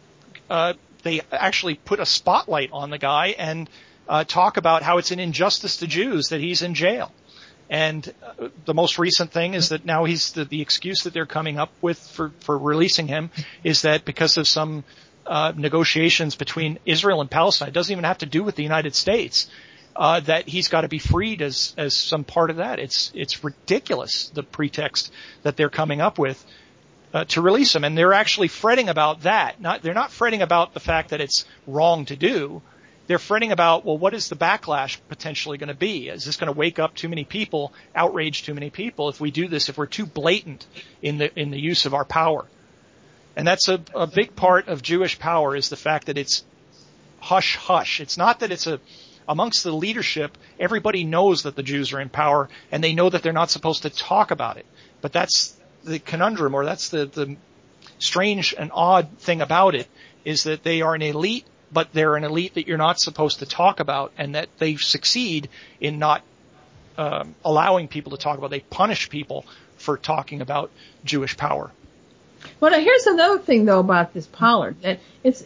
actually put a spotlight on the guy and talk about how it's an injustice to Jews that he's in jail. And the most recent thing is that now he's the excuse that they're coming up with for releasing him is that because of some negotiations between Israel and Palestine, it doesn't even have to do with the United States, that he's got to be freed as some part of that. It's ridiculous, the pretext that they're coming up with to release him. And they're actually fretting about that. They're not fretting about the fact that it's wrong to do. They're fretting about, well, what is the backlash potentially going to be? Is this going to wake up too many people, outrage too many people if we do this, if we're too blatant in the use of our power? And that's a big part of Jewish power, is the fact that it's hush hush. It's not that it's amongst the leadership, everybody knows that the Jews are in power and they know that they're not supposed to talk about it. But that's the conundrum, or that's the strange and odd thing about it, is that they are an elite, but they're an elite that you're not supposed to talk about, and that they succeed in not allowing people to talk about. They punish people for talking about Jewish power. Well, now here's another thing though about this Pollard. It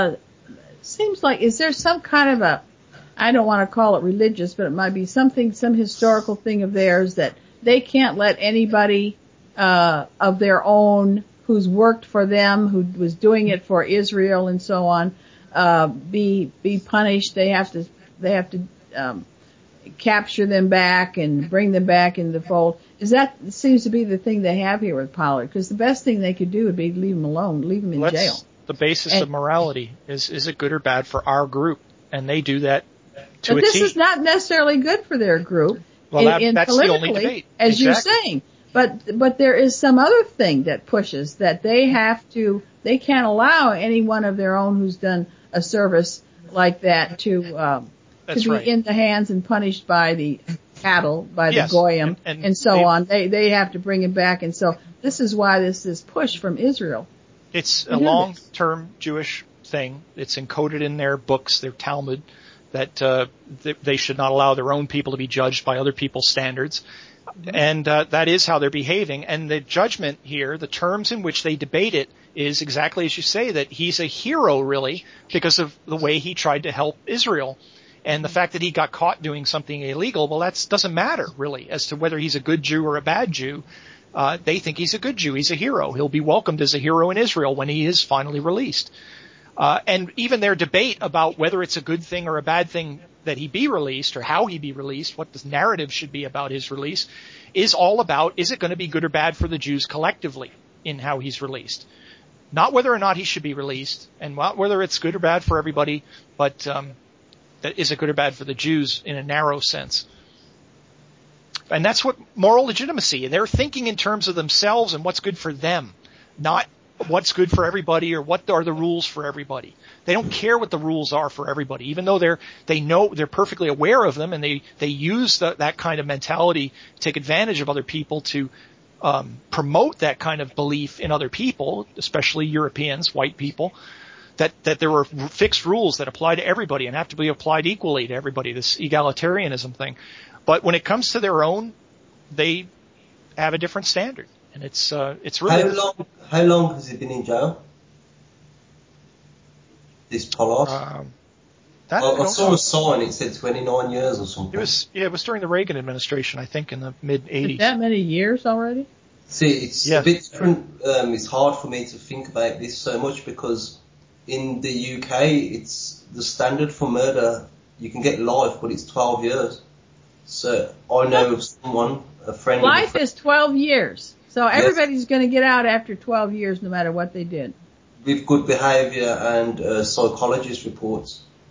seems like, is there some kind of I don't want to call it religious, but it might be some historical thing of theirs that they can't let anybody of their own who's worked for them, who was doing it for Israel and so on, be punished. They have to capture them back and bring them back into the fold. That seems to be the thing they have here with Pollard, because the best thing they could do would be leave him alone, leave him in jail. The basis of morality is it good or bad for our group? And they do that to a T. But this is not necessarily good for their group. Well, that's the only debate, as you're saying. But there is some other thing that pushes that they can't allow any one of their own who's done a service like that to be in the hands and punished by the cattle, by the goyim, and so on. They have to bring him back, and so this is why this push from Israel. It's a long-term Jewish thing. It's encoded in their books, their Talmud, that they should not allow their own people to be judged by other people's standards. And that is how they're behaving. And the judgment here, the terms in which they debate it, is exactly as you say, that he's a hero, really, because of the way he tried to help Israel. And the fact that he got caught doing something illegal, well, that doesn't matter, really, as to whether he's a good Jew or a bad Jew. They think he's a good Jew. He's a hero. He'll be welcomed as a hero in Israel when he is finally released. And even their debate about whether it's a good thing or a bad thing that he be released, or how he be released, what the narrative should be about his release, is all about, is it going to be good or bad for the Jews collectively in how he's released? Not whether or not he should be released, and not whether it's good or bad for everybody, but that is it good or bad for the Jews in a narrow sense. And that's what moral legitimacy, they're thinking in terms of themselves and what's good for them, not what's good for everybody or what are the rules for everybody. They don't care what the rules are for everybody, even though they know, they're perfectly aware of them, and they use that kind of mentality to take advantage of other people to promote that kind of belief in other people, especially Europeans, white people, that there are fixed rules that apply to everybody and have to be applied equally to everybody, this egalitarianism thing. But when it comes to their own, they have a different standard. And it's really... How long has he been in jail? This Pollard? I saw a sign, it said 29 years or something. It was during the Reagan administration, I think, in the mid-'80s. That many years already? See, it's a bit different. It's hard for me to think about this so much because in the UK, it's the standard for murder. You can get life, but it's 12 years. So I know of someone, a friend. Life is 12 years. So everybody's going to get out after 12 years no matter what they did. With good behaviour and psychologist reports.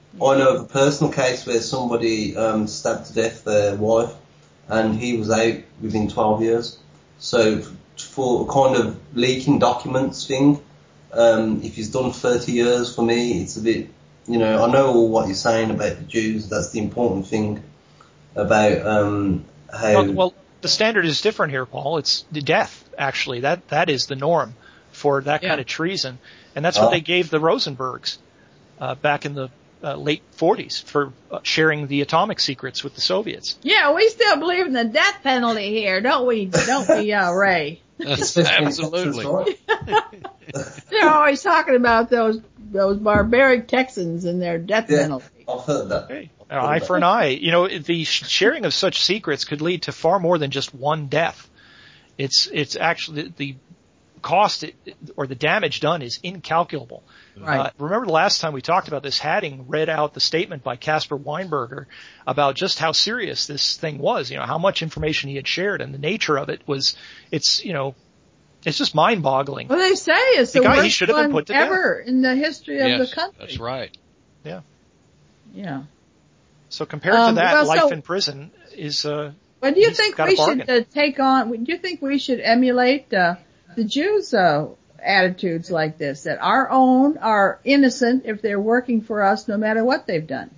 I know of a personal case where somebody stabbed to death their wife, and he was out within 12 years. So for a kind of leaking documents thing, if he's done 30 years, for me, it's a bit, I know all what you're saying about the Jews. That's the important thing about how... Well, the standard is different here, Paul. It's the death, actually. That is the norm for that kind of treason. And that's what they gave the Rosenbergs back in the late 40s for sharing the atomic secrets with the Soviets. Yeah, we still believe in the death penalty here, don't we? Don't we, Ray? Absolutely. They're always talking about those barbaric Texans and their death penalty. I've heard that. Hey, eye for an eye. The sharing of such secrets could lead to far more than just one death. It's actually the cost or the damage done is incalculable. Right. Remember the last time we talked about this, Hadding read out the statement by Caspar Weinberger about just how serious this thing was, how much information he had shared, and the nature of it was, it's just mind-boggling. Well, they say it's the guy, he worst should have been one put to death. ever in the history of the Yes, country. that's right. Yeah. Yeah. So compared to that, life in prison is, but do you think we should do you think we should emulate the Jews' attitudes like this, that our own are innocent if they're working for us no matter what they've done?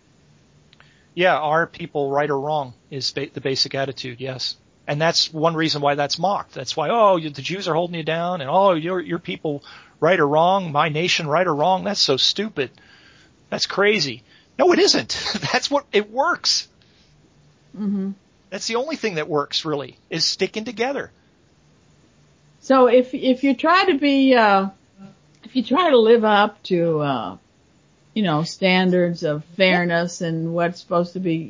Yeah, our people, right or wrong, is the basic attitude, yes. And that's one reason why that's mocked. That's why, the Jews are holding you down, and your people, right or wrong, my nation, right or wrong, that's so stupid. That's crazy. No, it isn't. That's what, it works. Mm-hmm. That's the only thing that works, really, is sticking together. So if you try to be, if you try to live up to, standards of fairness and what's supposed to be,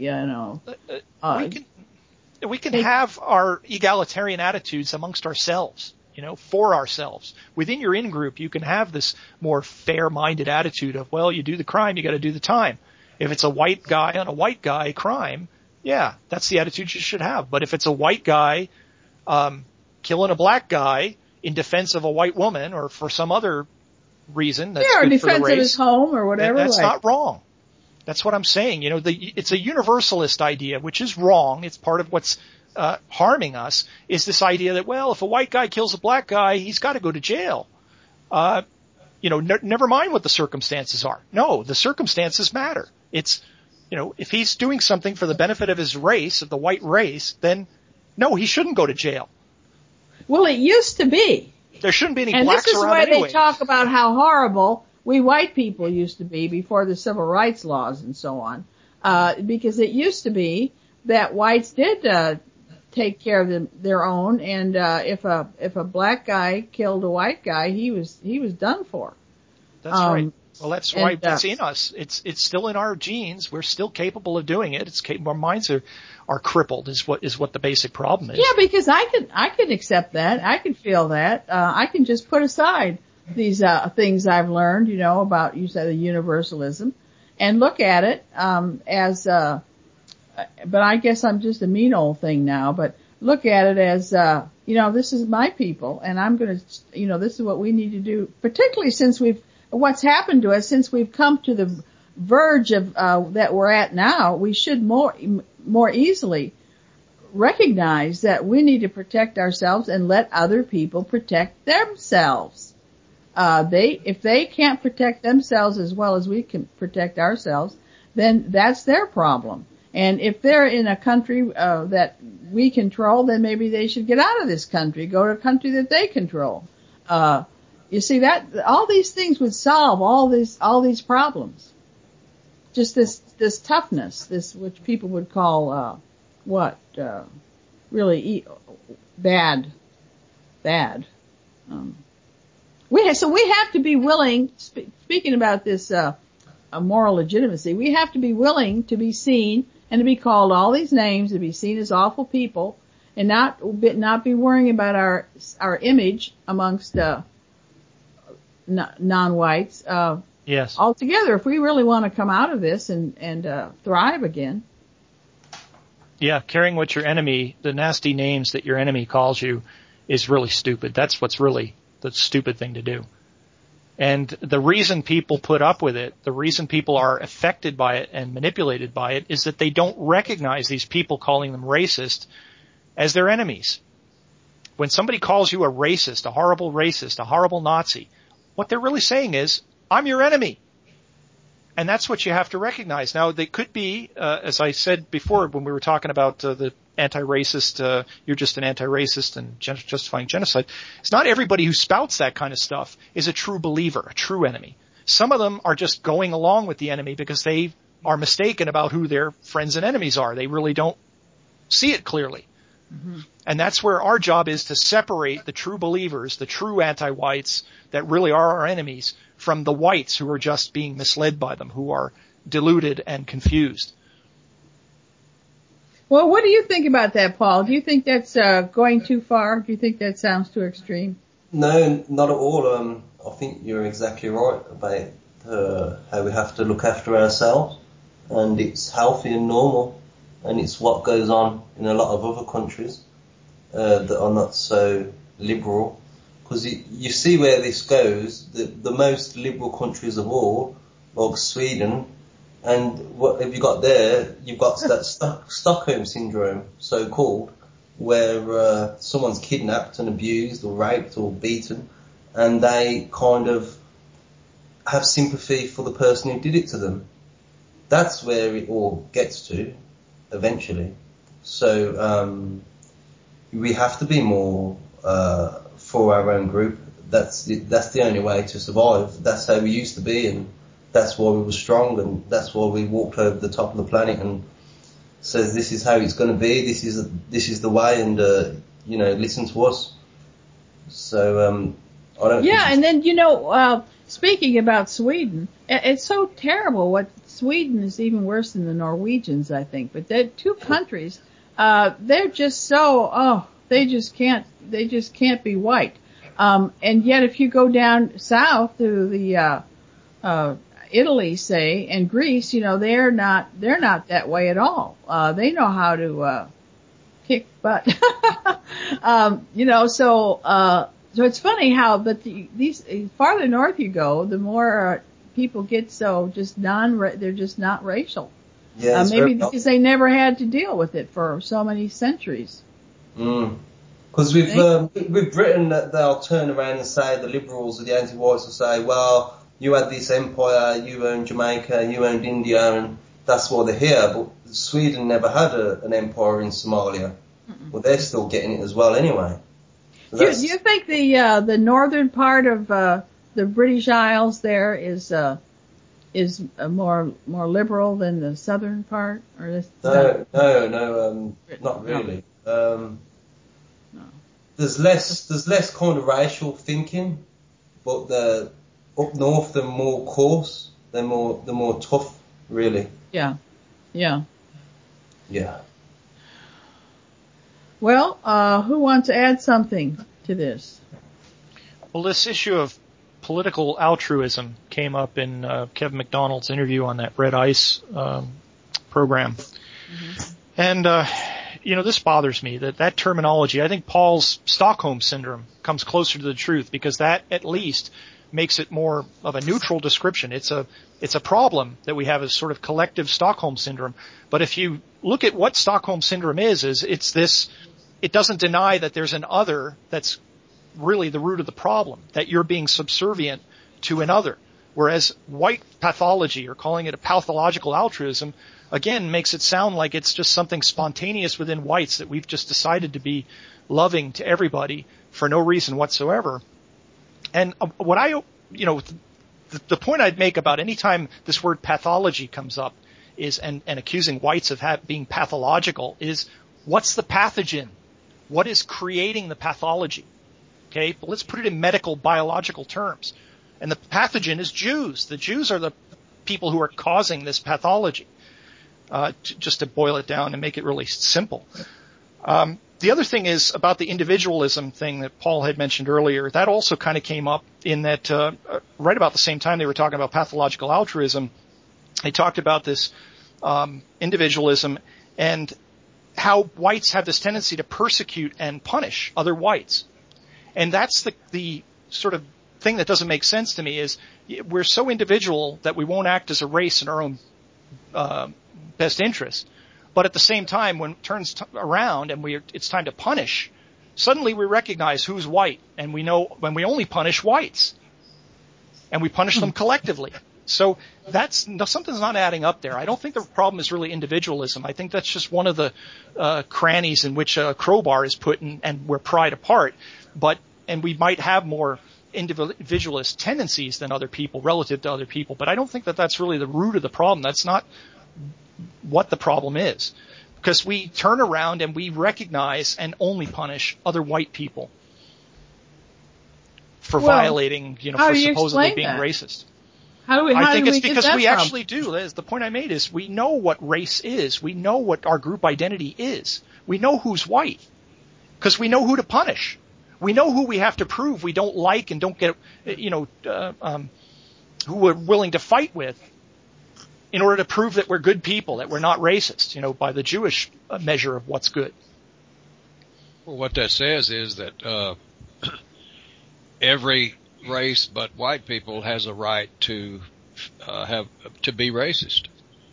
we can have our egalitarian attitudes amongst ourselves, for ourselves. Within your in-group, you can have this more fair-minded attitude of, you do the crime, you got to do the time. If it's a white guy on a white guy crime, yeah, that's the attitude you should have. But if it's a white guy killing a black guy in defense of a white woman or for some other reason that's or good defense for the race, of his home or whatever, that's not wrong. That's what I'm saying. It's a universalist idea, which is wrong. It's part of what's harming us, is this idea that, if a white guy kills a black guy, he's got to go to jail. Never mind what the circumstances are. No, the circumstances matter. It's, if he's doing something for the benefit of his race, of the white race, then no, he shouldn't go to jail. Well, it used to be. There shouldn't be any and blacks around anyway. And this is where they talk about how horrible we white people used to be before the civil rights laws and so on. Because it used to be that whites did take care of their own, and if a black guy killed a white guy, he was done for. That's right. Well, that's why it's in us. It's still in our genes. We're still capable of doing it. Our minds are crippled is what the basic problem is. Yeah, because I can accept that. I can feel that. I can just put aside these things I've learned, about, you said, the universalism, and look at it as but I guess I'm just a mean old thing now, but look at it as this is my people, and I'm going to, this is what we need to do, particularly since what's happened to us since we've come to the verge of that we're at now. We should more easily recognize that we need to protect ourselves and let other people protect themselves. If they can't protect themselves as well as we can protect ourselves, then that's their problem. And if they're in a country that we control, then maybe they should get out of this country, go to a country that they control. You see, that all these things would solve all these problems. Just this toughness, this which people would call really bad. We have to be willing. Speaking about this moral legitimacy, we have to be willing to be seen and to be called all these names, to be seen as awful people, and not be worrying about our image amongst non-whites. Yes. Altogether, if we really want to come out of this and thrive again. Yeah, caring what your enemy, the nasty names that your enemy calls you, is really stupid. That's what's really the stupid thing to do. And the reason people put up with it, the reason people are affected by it and manipulated by it, is that they don't recognize these people calling them racist as their enemies. When somebody calls you a racist, a horrible Nazi, what they're really saying is, I'm your enemy. And that's what you have to recognize. Now, they could be, as I said before when we were talking about the anti-racist, you're just an anti-racist and justifying genocide. It's not everybody who spouts that kind of stuff is a true believer, a true enemy. Some of them are just going along with the enemy because they are mistaken about who their friends and enemies are. They really don't see it clearly. Mm-hmm. And that's where our job is, to separate the true believers, the true anti-whites that really are our enemies, from the whites who are just being misled by them, who are deluded and confused. Well, what do you think about that, Paul? Do you think that's going too far? Do you think that sounds too extreme? No, not at all. I think you're exactly right about how we have to look after ourselves, and it's healthy and normal, and it's what goes on in a lot of other countries that are not so liberal. Because you see where this goes. The most liberal countries of all, like Sweden, and what have you got there? You've got that Stockholm syndrome, so-called, where someone's kidnapped and abused or raped or beaten, and they kind of have sympathy for the person who did it to them. That's where it all gets to, eventually. So we have to be more for our own group. That's the only way to survive. That's how we used to be, and that's why we were strong, and that's why we walked over the top of the planet and says, this is how it's going to be, this is the way, and listen to us. So I don't. Yeah, and then speaking about Sweden, it's so terrible. What Sweden is even worse than the Norwegians, I think. But they're two countries. They're just so they just can't be white. And yet, if you go down south to the Italy, say, and Greece, they're not that way at all. They know how to kick butt. So it's funny how, but these farther north you go, the more people get so they're just not racial. Yeah, maybe because they never had to deal with it for so many centuries. Because with Britain, they'll turn around and say, the liberals or the anti-whites will say, well, you had this empire, you owned Jamaica, you owned India, and that's why they're here. But Sweden never had an empire in Somalia. Mm-mm. Well, they're still getting it as well anyway. So do you think the northern part of the British Isles there is more liberal than the southern part? Or No, not really. No. There's less kind of racial thinking, but the up north they're more coarse, they're more tough, really. Yeah. Well, who wants to add something to this? Well, this issue of political altruism came up in Kevin McDonald's interview on that Red Ice program. Mm-hmm. And this bothers me, that terminology. I think Paul's Stockholm syndrome comes closer to the truth, because that at least makes it more of a neutral description. It's a problem that we have, as sort of collective Stockholm syndrome. But if you look at what Stockholm syndrome is it's this, it doesn't deny that there's an other that's really the root of the problem, that you're being subservient to an other. Whereas white pathology, or calling it a pathological altruism, again makes it sound like it's just something spontaneous within whites, that we've just decided to be loving to everybody for no reason whatsoever. And what the point I'd make about any time this word pathology comes up is, and accusing whites of being pathological, is, what's the pathogen? What is creating the pathology? Okay, but let's put it in medical, biological terms. And the pathogen is Jews. The Jews are the people who are causing this pathology. Just to boil it down and make it really simple. The other thing is about the individualism thing that Paul had mentioned earlier. That also kind of came up in that right about the same time they were talking about pathological altruism. They talked about this individualism and how whites have this tendency to persecute and punish other whites. And that's the sort of thing that doesn't make sense to me is we're so individual that we won't act as a race in our own best interest. But at the same time, when it turns around and it's time to punish, suddenly we recognize who's white, and we know when we only punish whites, and we punish them collectively. So something's not adding up there. I don't think the problem is really individualism. I think that's just one of the crannies in which a crowbar is put in, and we're pried apart. And we might have more individualist tendencies than other people relative to other people. But I don't think that that's really the root of the problem. That's not what the problem is. Because we turn around and we recognize and only punish other white people for violating, for supposedly being racist. I think it's because we actually do, Liz. The point I made is we know what race is. We know what our group identity is. We know who's white because we know who to punish. We know who we have to prove we don't like and don't get, who we're willing to fight with in order to prove that we're good people, that we're not racist, by the Jewish measure of what's good. Well, what that says is that every race but white people has a right to be racist.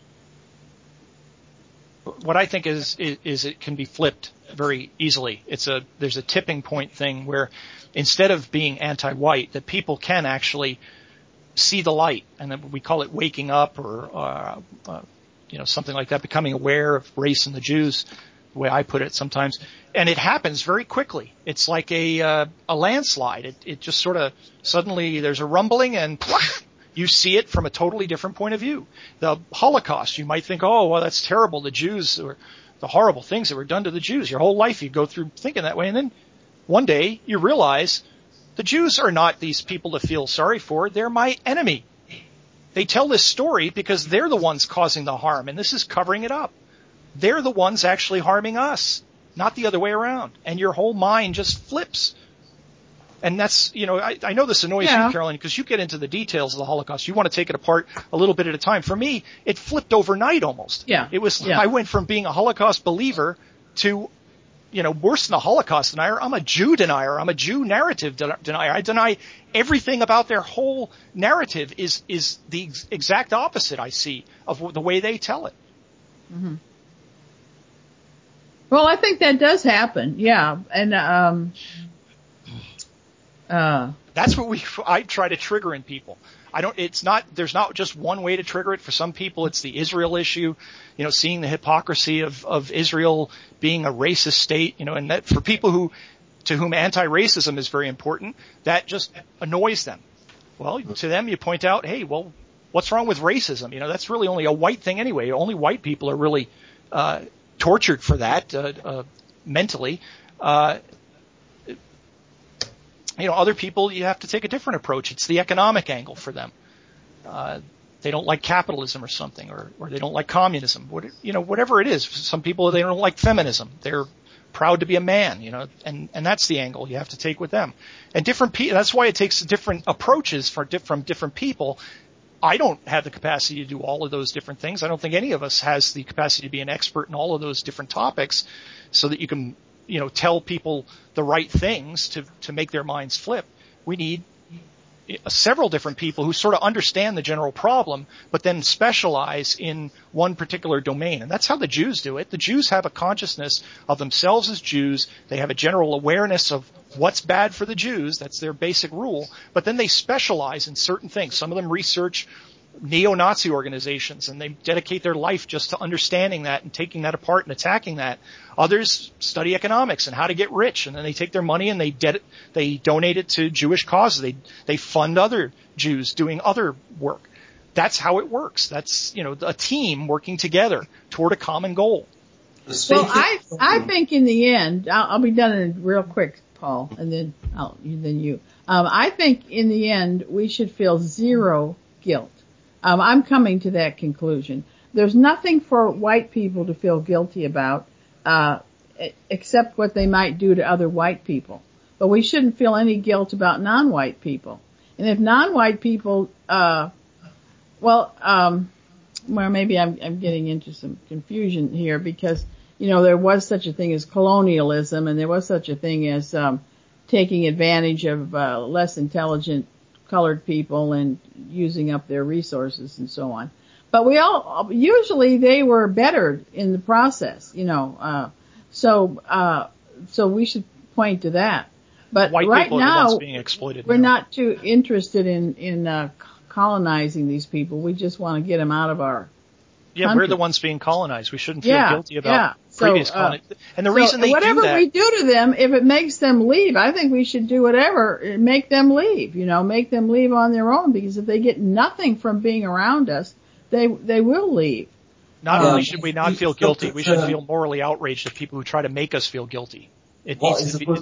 What I think is it can be flipped very easily. There's a tipping point thing where instead of being anti-white, that people can actually see the light, and then we call it waking up or something like that, becoming aware of race and the Jews, the way I put it sometimes. And it happens very quickly. It's like a landslide. It just sort of suddenly there's a rumbling and you see it from a totally different point of view. The Holocaust, you might think, oh, well, that's terrible. The Jews, or the horrible things that were done to the Jews. Your whole life you go through thinking that way. And then one day you realize the Jews are not these people to feel sorry for. They're my enemy. They tell this story because they're the ones causing the harm, and this is covering it up. They're the ones actually harming us, not the other way around. And your whole mind just flips. And that's, I know this annoys you, Carolyn, because you get into the details of the Holocaust. You want to take it apart a little bit at a time. For me, it flipped overnight almost. Yeah. I went from being a Holocaust believer to, worse than a Holocaust denier. I'm a Jew denier. I'm a Jew narrative denier. I deny everything about their whole narrative is the exact opposite I see of the way they tell it. Mm-hmm. Well, I think that does happen. Yeah. And, that's what I try to trigger in people. There's not just one way to trigger it. For some people, it's the Israel issue, seeing the hypocrisy of Israel being a racist state, and that for people to whom anti-racism is very important, that just annoys them. Well, to them, you point out, hey, well, what's wrong with racism? That's really only a white thing anyway. Only white people are really, tortured for that, mentally. Other people, you have to take a different approach. It's the economic angle for them. They don't like capitalism or something, or they don't like communism. Whatever it is. Some people, they don't like feminism. They're proud to be a man, and that's the angle you have to take with them. And that's why it takes different approaches from different people. I don't have the capacity to do all of those different things. I don't think any of us has the capacity to be an expert in all of those different topics so that you can tell people the right things to make their minds flip. We need several different people who sort of understand the general problem, but then specialize in one particular domain. And that's how the Jews do it. The Jews have a consciousness of themselves as Jews. They have a general awareness of what's bad for the Jews. That's their basic rule. But then they specialize in certain things. Some of them research neo-Nazi organizations, and they dedicate their life just to understanding that and taking that apart and attacking that. Others study economics and how to get rich, and then they take their money and they donate it to Jewish causes. They fund other Jews doing other work. That's how it works. That's, a team working together toward a common goal. Well, I think in the end, I'll be done in real quick, Paul, and then you. I think in the end, we should feel zero guilt. I'm coming to that conclusion. There's nothing for white people to feel guilty about, except what they might do to other white people. But we shouldn't feel any guilt about non-white people. And if non-white people, maybe I'm getting into some confusion here because, there was such a thing as colonialism and there was such a thing as, taking advantage of, less intelligent colored people and using up their resources and so on. But usually they were bettered in the process, so we should point to that. But White right people are the now, ones being exploited we're now. not too interested in colonizing these people. We just want to get them out of our Yeah, country. we're the ones being colonized. We shouldn't feel guilty about Yeah. previous So, colonization. And the reason they do whatever that, we do to them, if it makes them leave, I think we should do whatever, make them leave, make them leave on their own, because if they get nothing from being around us, they will leave. not only should we not feel guilty, we should feel morally outraged at people who try to make us feel guilty. What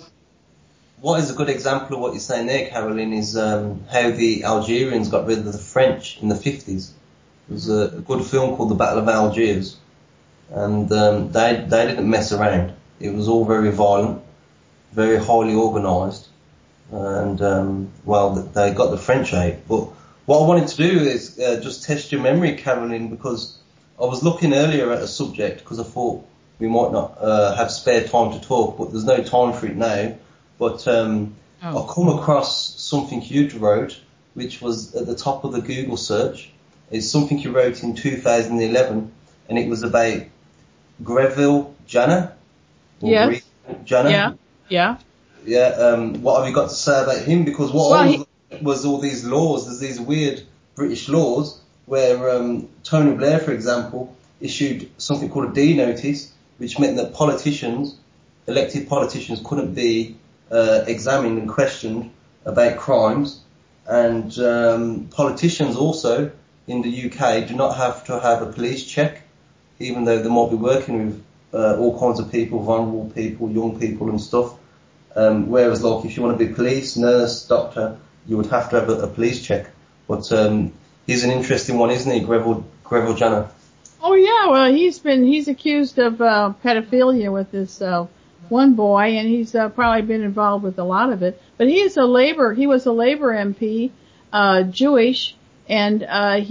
is a good example of what you're saying there, Caroline, is how the Algerians got rid of the French in the 50s. There's a good film called The Battle of Algiers, and they didn't mess around. It was all very violent, very highly organised, and they got the French out. But what I wanted to do is just test your memory, Caroline, because I was looking earlier at a subject because I thought we might not have spare time to talk, but there's no time for it now. But I come across something you wrote, which was at the top of the Google search. It's something you wrote in 2011, and it was about Greville Janner. Yes. Janner. Yeah. What have you got to say about him? Because was all these laws. There's these weird British laws where Tony Blair, for example, issued something called a D notice, which meant that elected politicians couldn't be examined and questioned about crimes, and politicians also in the UK do not have to have a police check, even though they might be working with all kinds of people, vulnerable people, young people and stuff. Whereas like if you want to be police, nurse, doctor, you would have to have a police check. But he's an interesting one, isn't he, Greville Janner? Oh yeah, well he's accused of pedophilia with this one boy, and he's probably been involved with a lot of it. But he was a Labour MP, Jewish, and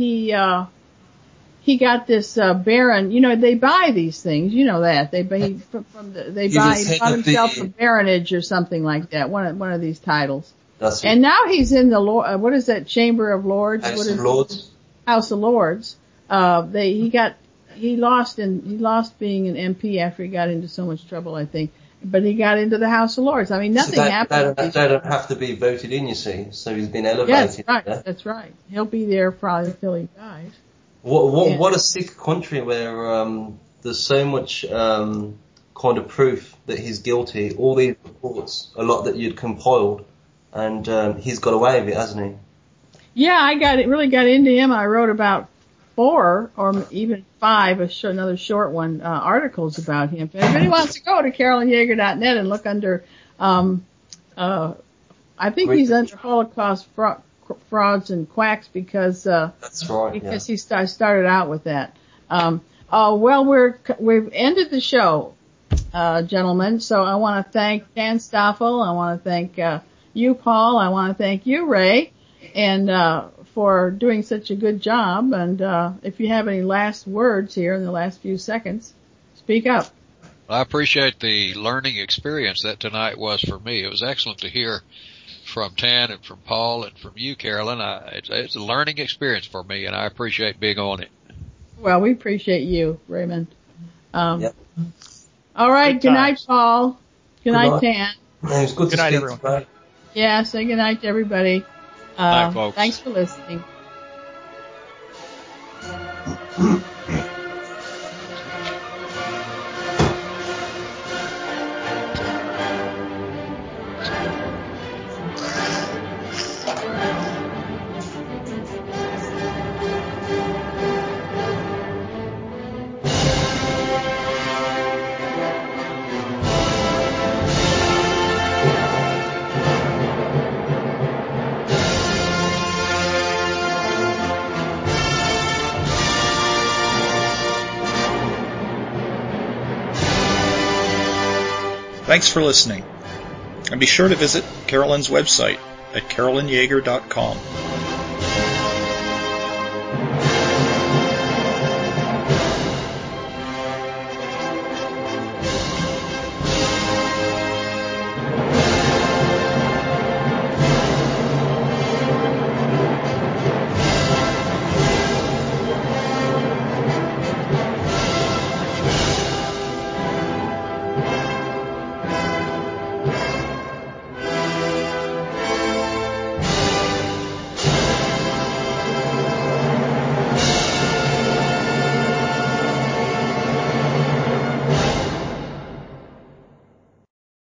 he got this baron. They buy these things, that they bought himself a baronage or something like that. One of these titles. That's and now he's in the what is that, Chamber of Lords? House of Lords. House of Lords. He lost being an MP after he got into so much trouble, I think. But he got into the House of Lords. I mean, nothing happened. They don't have to be voted in, you see. So he's been elevated. Yes, right. Yeah? That's right. He'll be there probably until he dies. What a sick country where there's so much kind of proof that he's guilty. All these reports, a lot that you'd compiled, and he's got away with it, hasn't he? Yeah, really got into him. I wrote about 4 or even 5, another short one, articles about him. If anybody wants to go to CarolynYeager.net and look under, I think he's under Holocaust frauds and quacks because that's right. Because he started out with that. Well, we've ended the show, gentlemen. So I want to thank Dan Stoffel. I want to thank you, Paul. I want to thank you, Ray, and for doing such a good job. And if you have any last words here in the last few seconds, speak up. I appreciate the learning experience that tonight was for me. It was excellent to hear from Tan and from Paul and from you, Carolyn. It's a learning experience for me, and I appreciate being on it. Well, we appreciate you, Raymond. Yep. All right. Good night, Paul. Good night, Tan. Yeah, it's good good night, everyone. Right? Yeah, say good night to everybody. Bye, folks. Thanks for listening. Thanks for listening, and be sure to visit Carolyn's website at CarolynYeager.com.